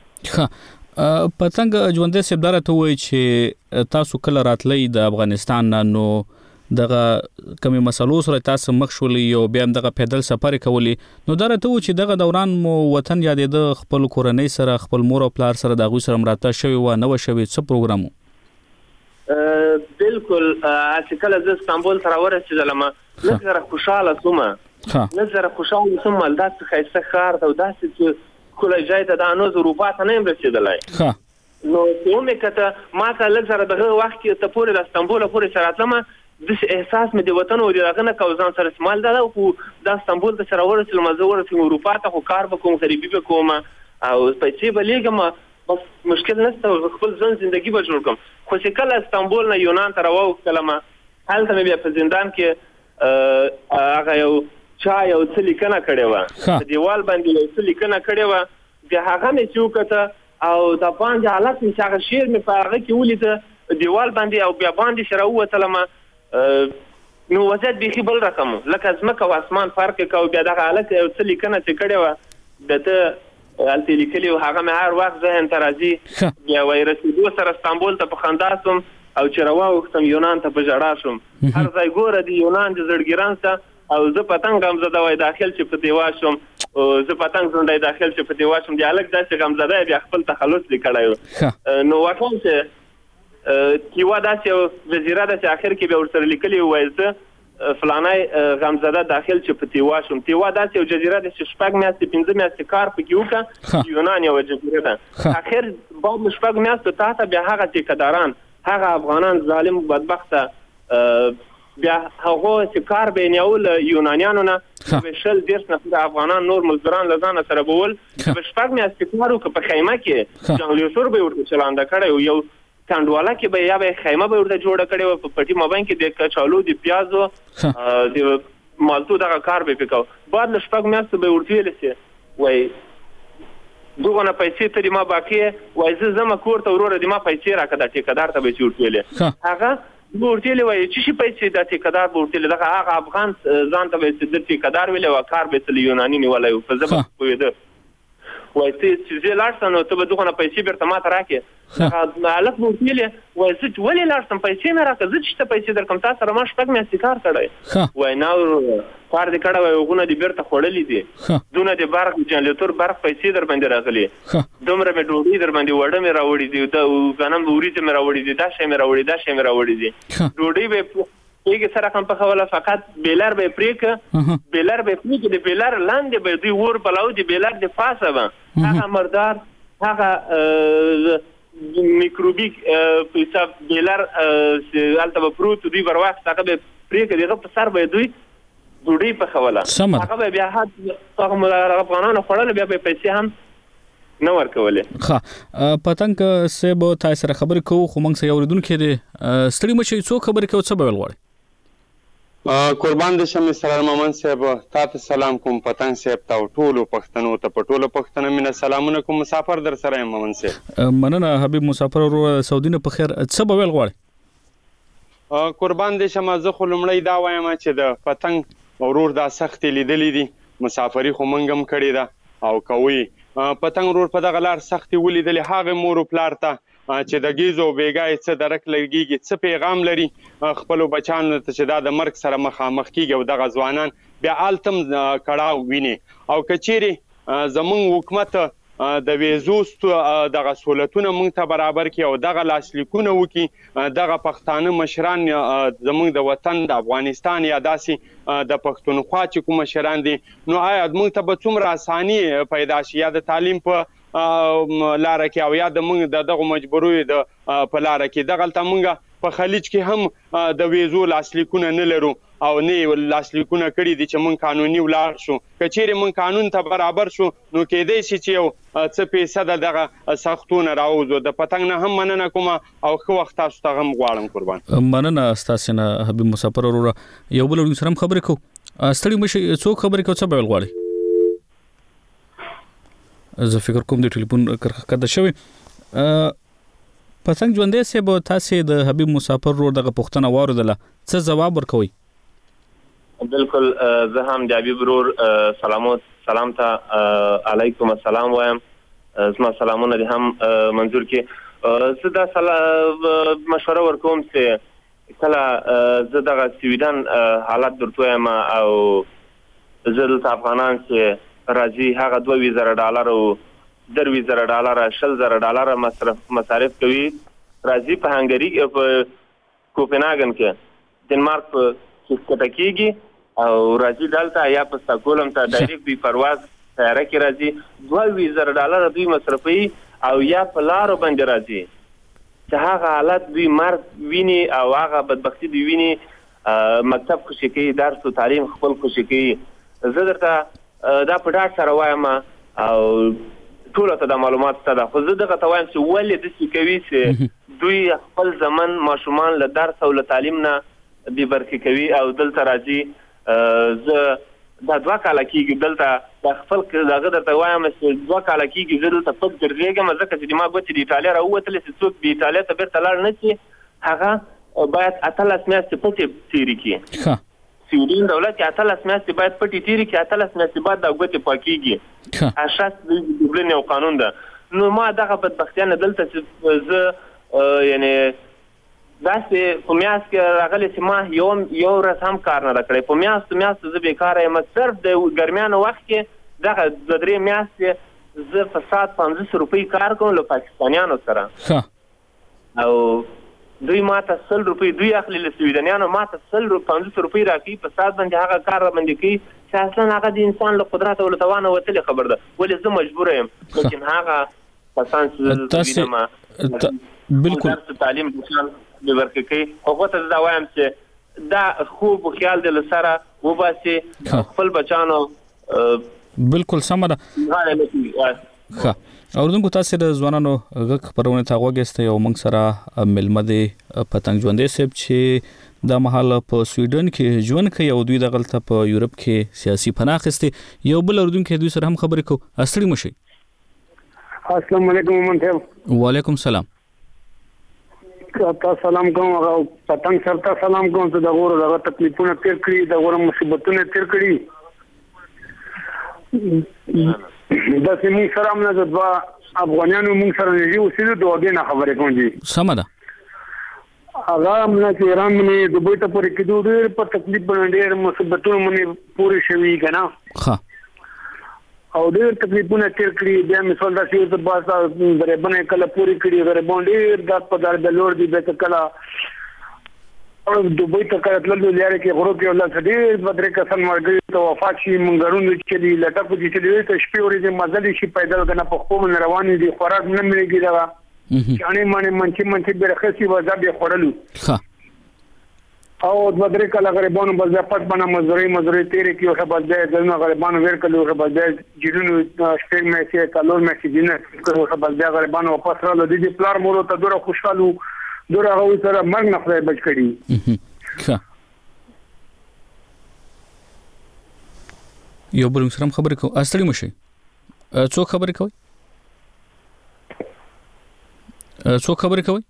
ښه پتنګ ژوندی صاحب دا راته ووایي چې تاسو کله راتلی د افغانستان نه نو دغه کمې مسلو سره تاسو مخ شولې او بیا هم دغه پیدل سفر کولی نو دا راته ووایي چې دغه دوران مو وطن یادېده خپل کورنۍ سره خپل مور او پلار سره د هغوی سره مراتب شوي وه نه وه شوې څه پروګرام و بالکل چې کله زه استانبول ته راورسېدلم لږ زره خوشحاله شوم نه زره خوشحاله شوم داسې ښایسته ښار ته او داسې چې ښکلی ځای ته دا نو زه اروپا ته نه یم رسېدلی نو چې ومې کته ما ته لږ زره دغه وخت کې ته پورې د استانبوله پورې چې راتلمه داسې احساس مې د وطن او د هغه نه کوه ځان سره استعمال دا ده خو دا استانبول ته چې راورسېدلم زه ورسېږم اروپا ته خو کار به کوم غریبي به کوم او پیسې به لیږم بس مشکل نشته خپل ژوند زندګي به جوړ کړم خو چې کله استانبول نه یونان ته راواوښتلم هلته مې بیا په زندان کې هغه یو چا یو څه لیکنه کړې وه په دیوال باندې یو څه لیکنه کړې وه بیا هغه مې چې وکته او د باندې حالت مې چې هغه شعر مې په هغه کې ولیده دیوال باندې او بیا باندې چې راووتلم نو وضعیت بیخي بل رقم لکه ځمکه او اسمان فرق یې کوه بیا دغه هلک یو څه لیکنه چې کړې وه د ده هلته لیکلي و هغه مې هر وخت ذهن ته راځي بیا وایي رسېدو سره استانبول ته په خندا شوم او چې راواوښتم یونان ته په ژړا شوم هر ځای ګوره د یونان د زړګیران ته او زه پتنګ غمزده وای داخل چې په دیوا شوم زه پتنګ زونډی داخل چې په دیوا شوم د هلک داسې غمزده بیا خپل تخلص لیکلی نو واقعا چې کیوا داسې یو جزیره ده چې آخر کې بیا ورسره لیکلي ووایي زه فلانی غمزده داخل چې په تیوا شوم تیوا داسې یو جزیره ده چې شپږ میاشتې پنځه میاشتې کار پکې وکړه یونان یوه جزیره ده آخر بعد شپږ میاشتو تا ته بیا هغه ټیکهداران هغه افغانان ظالم بدبخته بیا هغه چې کار به یې نیول یونانیانو نه به شل دېرش نفره افغانان نور مزدوران له ځانه سره به ول به شپږ میاشتې کار وکړه په خیمه کې جنګلیسور به یې ورته چلانده کړی یو کانډواله کې به یا به خیمه به ورته جوړه کړې و په پټي مابین کې د کچالو د پیازو د مالټو دغه کار به وکاو. بعد له شپږ میاشتو به ورته ویل شي وای دغه نه پیسې ته ما باقي وای زه زما کور ته وروره د ما پیسې راکړه ټیکدار ته به ورته ویل هغه ورته وای چې شي پیسې د ټیکدار ورته دغه هغه افغان ځان ته به د ټیکدار ویل او کار به تل یوناني نیولای په ځبه کویده وای چې زه لارسن ته به دغه نه پیسې برته ما ته راکې هغه الف ورته وای زه ولې لارسن پیسې نه راکې زه چې پیسې درکم تاسو سره ما شپږ میاشتې کار کړی وای نو کار دې کړه وای وګونه دې برته خړلې دي دونه دې برق جنریټور برق پیسې در باندې راغلي دومره مې ډوډۍ در باندې وړه مې راوړې دي دا غنم وریځ مې راوړې دي دا شی مې راوړې دا شی مې راوړې دي ډوډۍ به یګ سره کوم په خوله فقط بیلر به پریک بیلر به پریک د بیلر لاندې به دوی ور بلاو دي بیلر د پاسه به هغه مردار هغه میکروبیک په حساب بیلر الته به پروت دوی ورواخ هغه به پریک دغه په سر به دوی ډوډۍ په خوله هغه بیا هغه ملګر افغانانو خړل بیا په پیسې هم نو ورکولې ښه پتنګ سه به تاسو سره خبرې کوو خو موږ سره اوریدونکو دي ستړي مشي څو خبرې کوو څه به ولغړي قربان دې شم سرار مومن صاحب تاسو سلام کوم پتنګ صاحب ته ټولو پښتنو ته پټولو پښتنو مینه سلامونه کوم مسافر در سره مومن صاحب مننه حبیب مسافر ورو سعودي نه په خیر څه به ولغړي قربان دې شم زه خو لمړی دا وایم چې د پتنګ ورور دا سخت لیدلې دي مسافری خو منګم کړی دا او کوي پتنګ ورور په دغه لار سختي ولیدلې هغه مور پلار ته چې د گیزو بیګای څه درک لګيږي څه پیغام لري خپل بچانو ته چې دا د مرګ سره مخامخ کیږي او د ځوانان بیا التم کړهو ویني او کچيري زمون حکومت د ویزوست دغه سہولتونه مونږ ته برابر کړي او دغه لاسلیکونه وکي دغه پښتانه مشران زمونږ د وطن د افغانستان یا داسي د پښتونخوا چې کوم مشران دي نو آیا مونږ ته به څومره اساني پیدا شي یا د تعلیم په لار کې او یا د موږ د دغه مجبوري د په لار کې دغه تل موږ په خلیج کې هم د ویزو لاسلیکونه نه لرو او نه لاسلیکونه کړی دي چې موږ قانوني ولار شو کچېره موږ قانون ته برابر شو نو کېدای شي چې یو څه پیسې دغه سختونه راوځو د پتنګ نه هم مننه کوم او خو وخت تاسو ته هم غواړم قربان مننه تاسو نه حبیب مسافر ورو یو بل سره خبرې کو ستړي مشي څو خبرې کو څه به غواړي زه فکر کوم د ټلیفون کرخه کده شوی پتنګ ژوندې سه به تاسو د حبیب مسافر ورو دغه پښتنه واردله څه جواب ورکوي بالکل زه هم د حبیب ورور سلامات سلام ته علیکم السلام وایم زما سلامونه دي هم منظور کې زه دا مشوره ورکوم چې کله زه دغه سویډن حالت درته یم او زه د افغانان چې راځي هغه دوه زره ډالر او دروي زره ډالر شل زره ډالر مصرف مصارف کوي راځي په هنګری په کوپنهاګن کې ډنمارک په کټکیږي او راځي دلته یا په سټاکهولم ته ډایرکټ دی پرواز طیاره کې راځي دوه زره ډالر دوی مصرفي او یا په لارو باندې راځي چې هغه حالت دوی مرګ ویني او هغه بدبختی دی ویني مکتب خوشي کوي درس او تعلیم خپل خوشي کوي زه درته دا په ډاټ سره وایم او ټول ته د معلومات ته خو زه دغه ته وایم چې ولې د څه کوي چې دوی خپل زمن ماشومان له درس او له تعلیم نه بې برخې کوي او دلته راځي زه دا دوه کاله کېږي دلته د خپل دغه درته وایم چې دوه کاله کېږي زه دلته پټ ګرځېږم ځکه چې ما ګوتې د ایټالیا راووتلې چې څوک د ایټالیا ته بیرته لاړ نه شي هغه باید اتلس میاشتې پټې تېرې کړي سویډن دولت کې اتلس میاشتې باید پټې تېرې کړي اتلس میاشتې بعد دا ګوتې پاکېږي اساس د ډبلن یو قانون ده نو ما دغه بدبختیانه دلته چې زه یعنی داسې په میاشت کې راغلی چې ما یو یو ورځ هم کار نه ده کړی په میاشتو میاشتو زه بېکاره یم صرف د ګرمیانو وخت کې دغه د درې میاشتې زه په ساعت پنځوس روپۍ کار کوم له پاکستانیانو سره او دوی ماته سل روپۍ دوی اخلي له سویډنیانو ماته سل پنځوس روپۍ راکوي په ساعت باندې هغه کار را باندې کوي چې اصلا هغه د انسان له قدرت او له توانه وتلې خبر ده ولې زه مجبوره یم لیکن هغه کسان چې بالکل تعلیم انسان به ورکې کوي هغه ته دا وایم چې دا خوب خیال د لسره وباسي خپل بچانو بالکل سم ده ښه اوردونکو تاسو د ځوانانو غږ خبرونه تا غوږسته یو موږ سره ملمده پتنګ ژوندې سیب چې د محل په سویډن کې ژوند کوي او دوی د غلطه په یورپ کې سیاسي پناه اخیسته یو بل اردوونکو دوی سره هم خبرې کو استړي مشي. السلام علیکم منته. وعلیکم السلام. تاسو سلام کوم او پتنګ سره تاسو سلام کوم ته د غوړو دغه تکلیفونه تیر کړی د غوړو مصیبتونه تیر کړی. دا سیمه سره موږ د دوا افغانانو موږ سره نه یو سیده دوه نه خبرې کوم دي. سم ده. هغه موږ چې ایران باندې دوی ته پورې کېدو ډېر په تکلیف باندې ډېر مصیبتونه باندې پوری شوی کنه. ها. او ډېر تکلیفونه تیر کړی بیا مثال دا چې د باسا غریبانه کله پوری کړی غریبان ډېر د په دار د لور دي به کله او دوی ته کله تللو لري کې غرو کې الله دې بدرې کسان مرګ ته وفات شي مونږرونو چې دی لټه په دې چې ته شپې ورې مزل شي پیدل کنه په خو من روانې دي خوراک نه مليږي دا ځانې مانه منچې منچې برخصي وځه به خورلو ها او بدرې کله غریبانو بل ځپټ بنا مزوري مزوري تیرې کې او خبر دې ځنه غریبانو ور کلو خبر دې جیرونو شپې مې چې کالور مې چې دینه کو خبر دې غریبانو واپس را لدی دي پلار مورو ته ډوره خوشاله دغه هغه سره مرګ نه خدای بچ کړي. ښه یو بل سره خبرې کوو استړي مشي. څو خبرې کوي څو خبرې کوي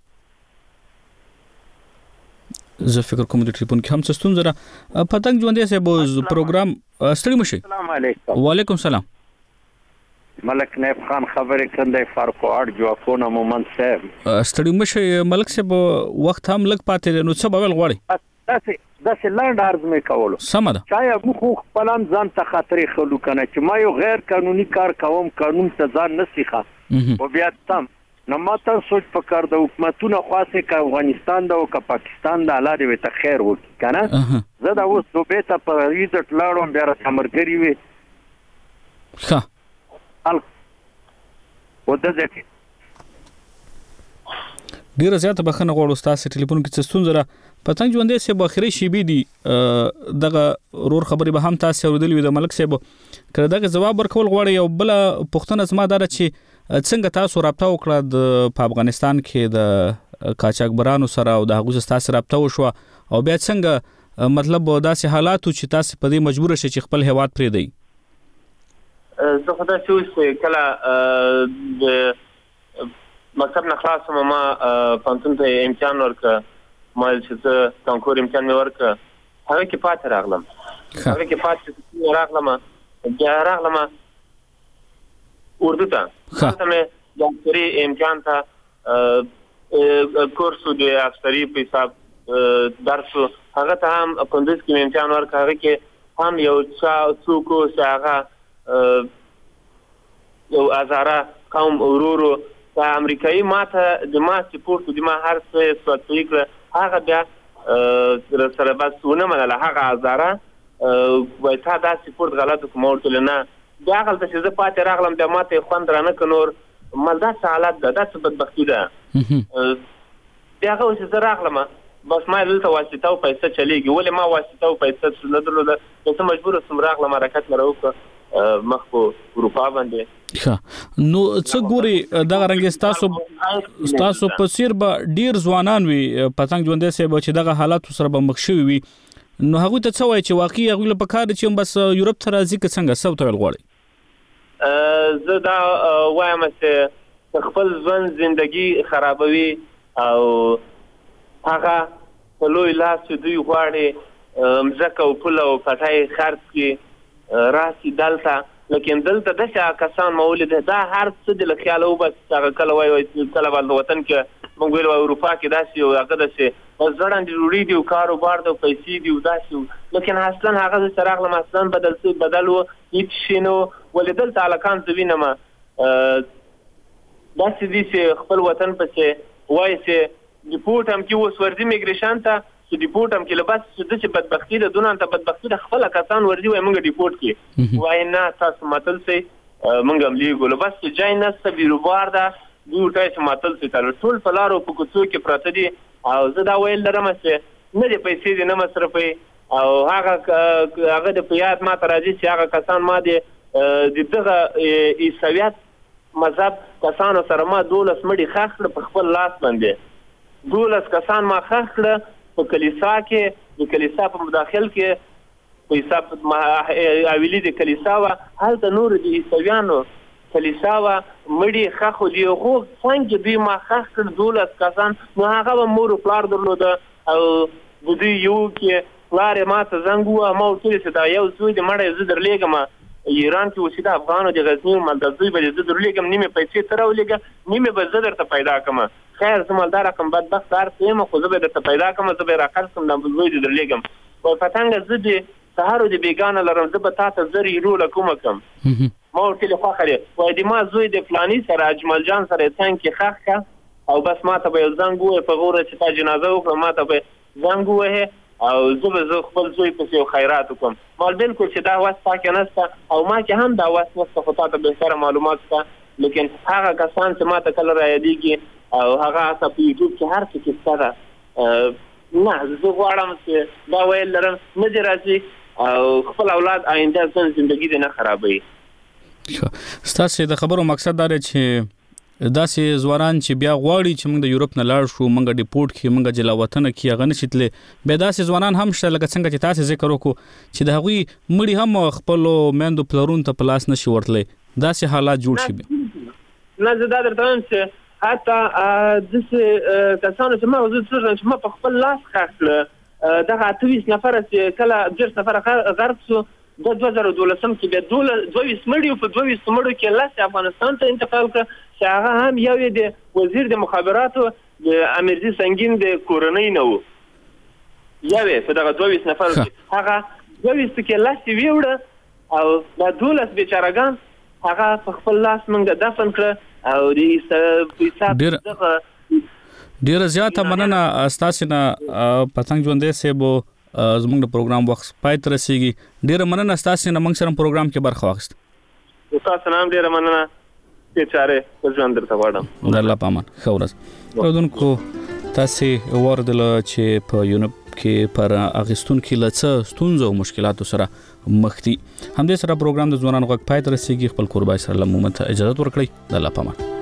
زه فکر کوم د ټلیفون کې هم څه ستونزه ده. پتنګ ژوندې سه پروګرام استړي مشي. السلام علیکم. وعلیکم السلام. ملک نیب خان خبرې کندې فارکوټ جوافونه مومند صاحب استړي مشه ملک صاحب وخت هم لګ پاتې نو څه بول غواړي داسې داسې لاند ارز مې کولو سم ده چا یو خو خپلم ځان ته خطرې خلو کنه چې ما یو غیر قانوني کار کوم قانون ته ځان نسیخه او بیا تم نو ماته سوچ پکار د حکومتونو خاصه ک افغانستان د او ک پاکستان د الله دې ته خیر وکړي کنه زه دا اوس دوبه ته په ریزټ لاړم بیا را تمرګری وي ښه ال ودځه ډیره زیاته بخنه غوړو تاسو ټلیفون کې څه ستونزه را پتنګ ژوندې سه بخری شی بي دي دغه رور خبرې به هم تاسو اوریدلې د ملک صاحب کړه دغه جواب ورکول غواړي یو بل پښتنه زما دار چې څنګه تاسو رابطه وکړه د افغانستان کې د قاچاقبرانو سره او د هغه تاسو رابطه وشو او بیا څنګه مطلب داسې حالات چې تاسو په دې مجبور شئ چې خپل هواد پرې دی. زه خدای شوې کله د مکتب نه خلاص ما پانتون ته امتحان ورکړ ما چې زه کانکور امتحان مې ورکړ هغه کې پاتې راغلم هغه کې پاتې راغلم بیا راغلم اردو ته ته مې ډاکټري امتحان ته کورس د افسری په حساب درس هغه ته هم کندوز کې امتحان ورکړ هغه کې هم یو څوک چې هغه یو ازاره قوم اورورو د امریکایي ماته د ما سپورت د ما هر څه سوتې کړ هغه بیا سره بس ونه منله هغه ازاره وای تا دا سپورت غلط کوم ورته نه بیا غلطه چې زه پاتې راغلم بیا ماته خوند رانه کنور مزه حالت ده د څه بدبختی ده بیا هغه چې زه راغلم بس ما دلته واسطه او پیسې چلیږي ولې ما واسطه او پیسې نه درلوده چې مجبور سم راغلم حرکت مې راوکړ مخ په اروپا باندې ښه نو څه ګوري دغه رنګ تاسو تاسو په سیر به ډیر ځوانان وي پتنګ ژوندې سه چې دغه حالات سره به مخ شوي وي نو هغه ته څه وایي چې واقعي هغه له پکار چې بس یورپ ته راځي که څنګه څه وتل غواړي زه دا وایم چې خپل ژوند ژوندۍ خرابوي او هغه په لوی لاس دوی غواړي مځکه او پوله او پټای خرڅ کړي راسي دلته لیکن دلته د څه کسان مولد دا هر څه د خیال او بس هغه کله وای وای کله بل وطن کې موږ ویل اروپا کې داسې او هغه داسې ځړان دي وړي دي کاروبار د پیسې دی داسې لیکن اصلا هغه سره غل مثلا بدل څه بدل و هیڅ شنو ولدل تعالی کان زوینه ما داسې دي چې خپل وطن پسې وای چې ریپورت هم کې وس ورځي میګریشن ته چې ریپورت هم کې لباس چې د بدبختی ده دونه ته بدبختی ده خپل کسان ورځي وای موږ ریپورت کې وای نه تاسو متل سي موږ هم لیګو لباس چې جای نه سبيروبار ده دوی ټای ماتل سي تل ټول پلارو په کوڅو کې پراته دي او زه دا ویل لرم چې نه دي پیسې دي نه مصرفي او هغه هغه د پیات ما ته راځي چې هغه کسان ما دي دغه عیسویت مذهب کسانو سره ما دولس مړي ښخ کړه په خپل لاس باندې دولس کسان ما ښخ کړه په کلیسا کې د کلیسا په مداخل کې په حساب حویلي د کلیسا وه هلته نور د عیسویانو کلیسا وه مړي ښخ دي خو څنګه دوی ما ښخ کړ دولس کسان نو هغه به مور و پلار درلوده او د دوی یو کې پلار یې ما ته زنګ ووهه ما ورته ویل چې دا یو زوی دی مړی زه درلېږم ایران کې اوسېده افغان او د غزني مالدار زوی به زه درلېږم نیمې پیسې ته راولېږه نیمې به زه درته پیدا کړم خیر زه مالدار رقم بدبخت هر څه یم خو زه به درته پیدا کړم زه به یې راقرض کړم دا زوی دې درلېږم وایي پتنګه زه دې سهار د بېګانه لرم زه به تا ته زر یورو له کومه کړم ما ورته ویلې خوښه دی وایي د ما زوی د فلاني سره اجمل جان سره یې څنګ کې ښخ کړه او بس ما ته به یو زنګ ووایي په غوره چې تا جنازه وکړه ما ته به زنګ ووهې او زه به زه خپل زوی پسې یو خیرات وکړم ما بالکل چې دا وس تا کې نشته او ما کې هم دا وس نشته خو تا ته بهتره معلومات شته لیکن هغه کسان چې ما ته کله رایادېږي او هغه هڅه په یوټیوب کې هر څه کې شته ده نه زه غواړم چې دا ویل لرم نه دې راځي او خپل اولاد آینده ځان زندګي دې نه خرابوي. ستاسې د خبرو مقصد دا دی چې داسې ځوانان چې بیا غواړي چې موږ د یورپ نه لاړ شو موږ ډیپورټ کړي موږ جلا وطنه کړي هغه نشي تللی بیا داسې ځوانان هم شته لکه څنګه چې تاسې ذکر وکړو چې د هغوی مړي هم خپلو میندو پلرونو ته په لاس نشي ورتلی داسې حالات جوړ شي نه زه دا درته وایم چې حتی داسې کسانو چې ما زه څه چې ما په خپل لاس ښخ کړه دغه اته ویشت نفره چې کله دېرش نفره غرق شو د دوه زره دولسم کې بیا دوه ویشت مړي په دوه ویشت مړو کې لس افغانستان ته انتقال کړه چې هغه هم یو یې د وزیر د مخابراتو د امیرزي سنگین د کورنۍ نه و یو یې په دغه دوه ویشت نفرو کې هغه دوه ویشتو کې لس یې ویوړه او دا دولس بیچارهګان هغه په خپل لاس موږ دفن کړه او د حساب دغه ډیره زیاته مننه ستاسې نه پتنګ ژوندی صاحب زموږ د پروګرام وخت پای ته رسیږي ډیره مننه ستاسې نه موږ سره پروګرام کې برخه واخیست تاسو نه هم ډیره مننه چې چاره په ژوند درته غواړم د الله په امان ښه ورځ اورېدونکو تاسې واوریدله چې په یونپ کې پر اخیستونکي له څه ستونزو او مشکلاتو سره مخ دي همدې سره پروګرام د ځوانانو غږ پای ته رسیږي خپل کوربای سره له مومن ته اجازه ورکړئ د الله په امان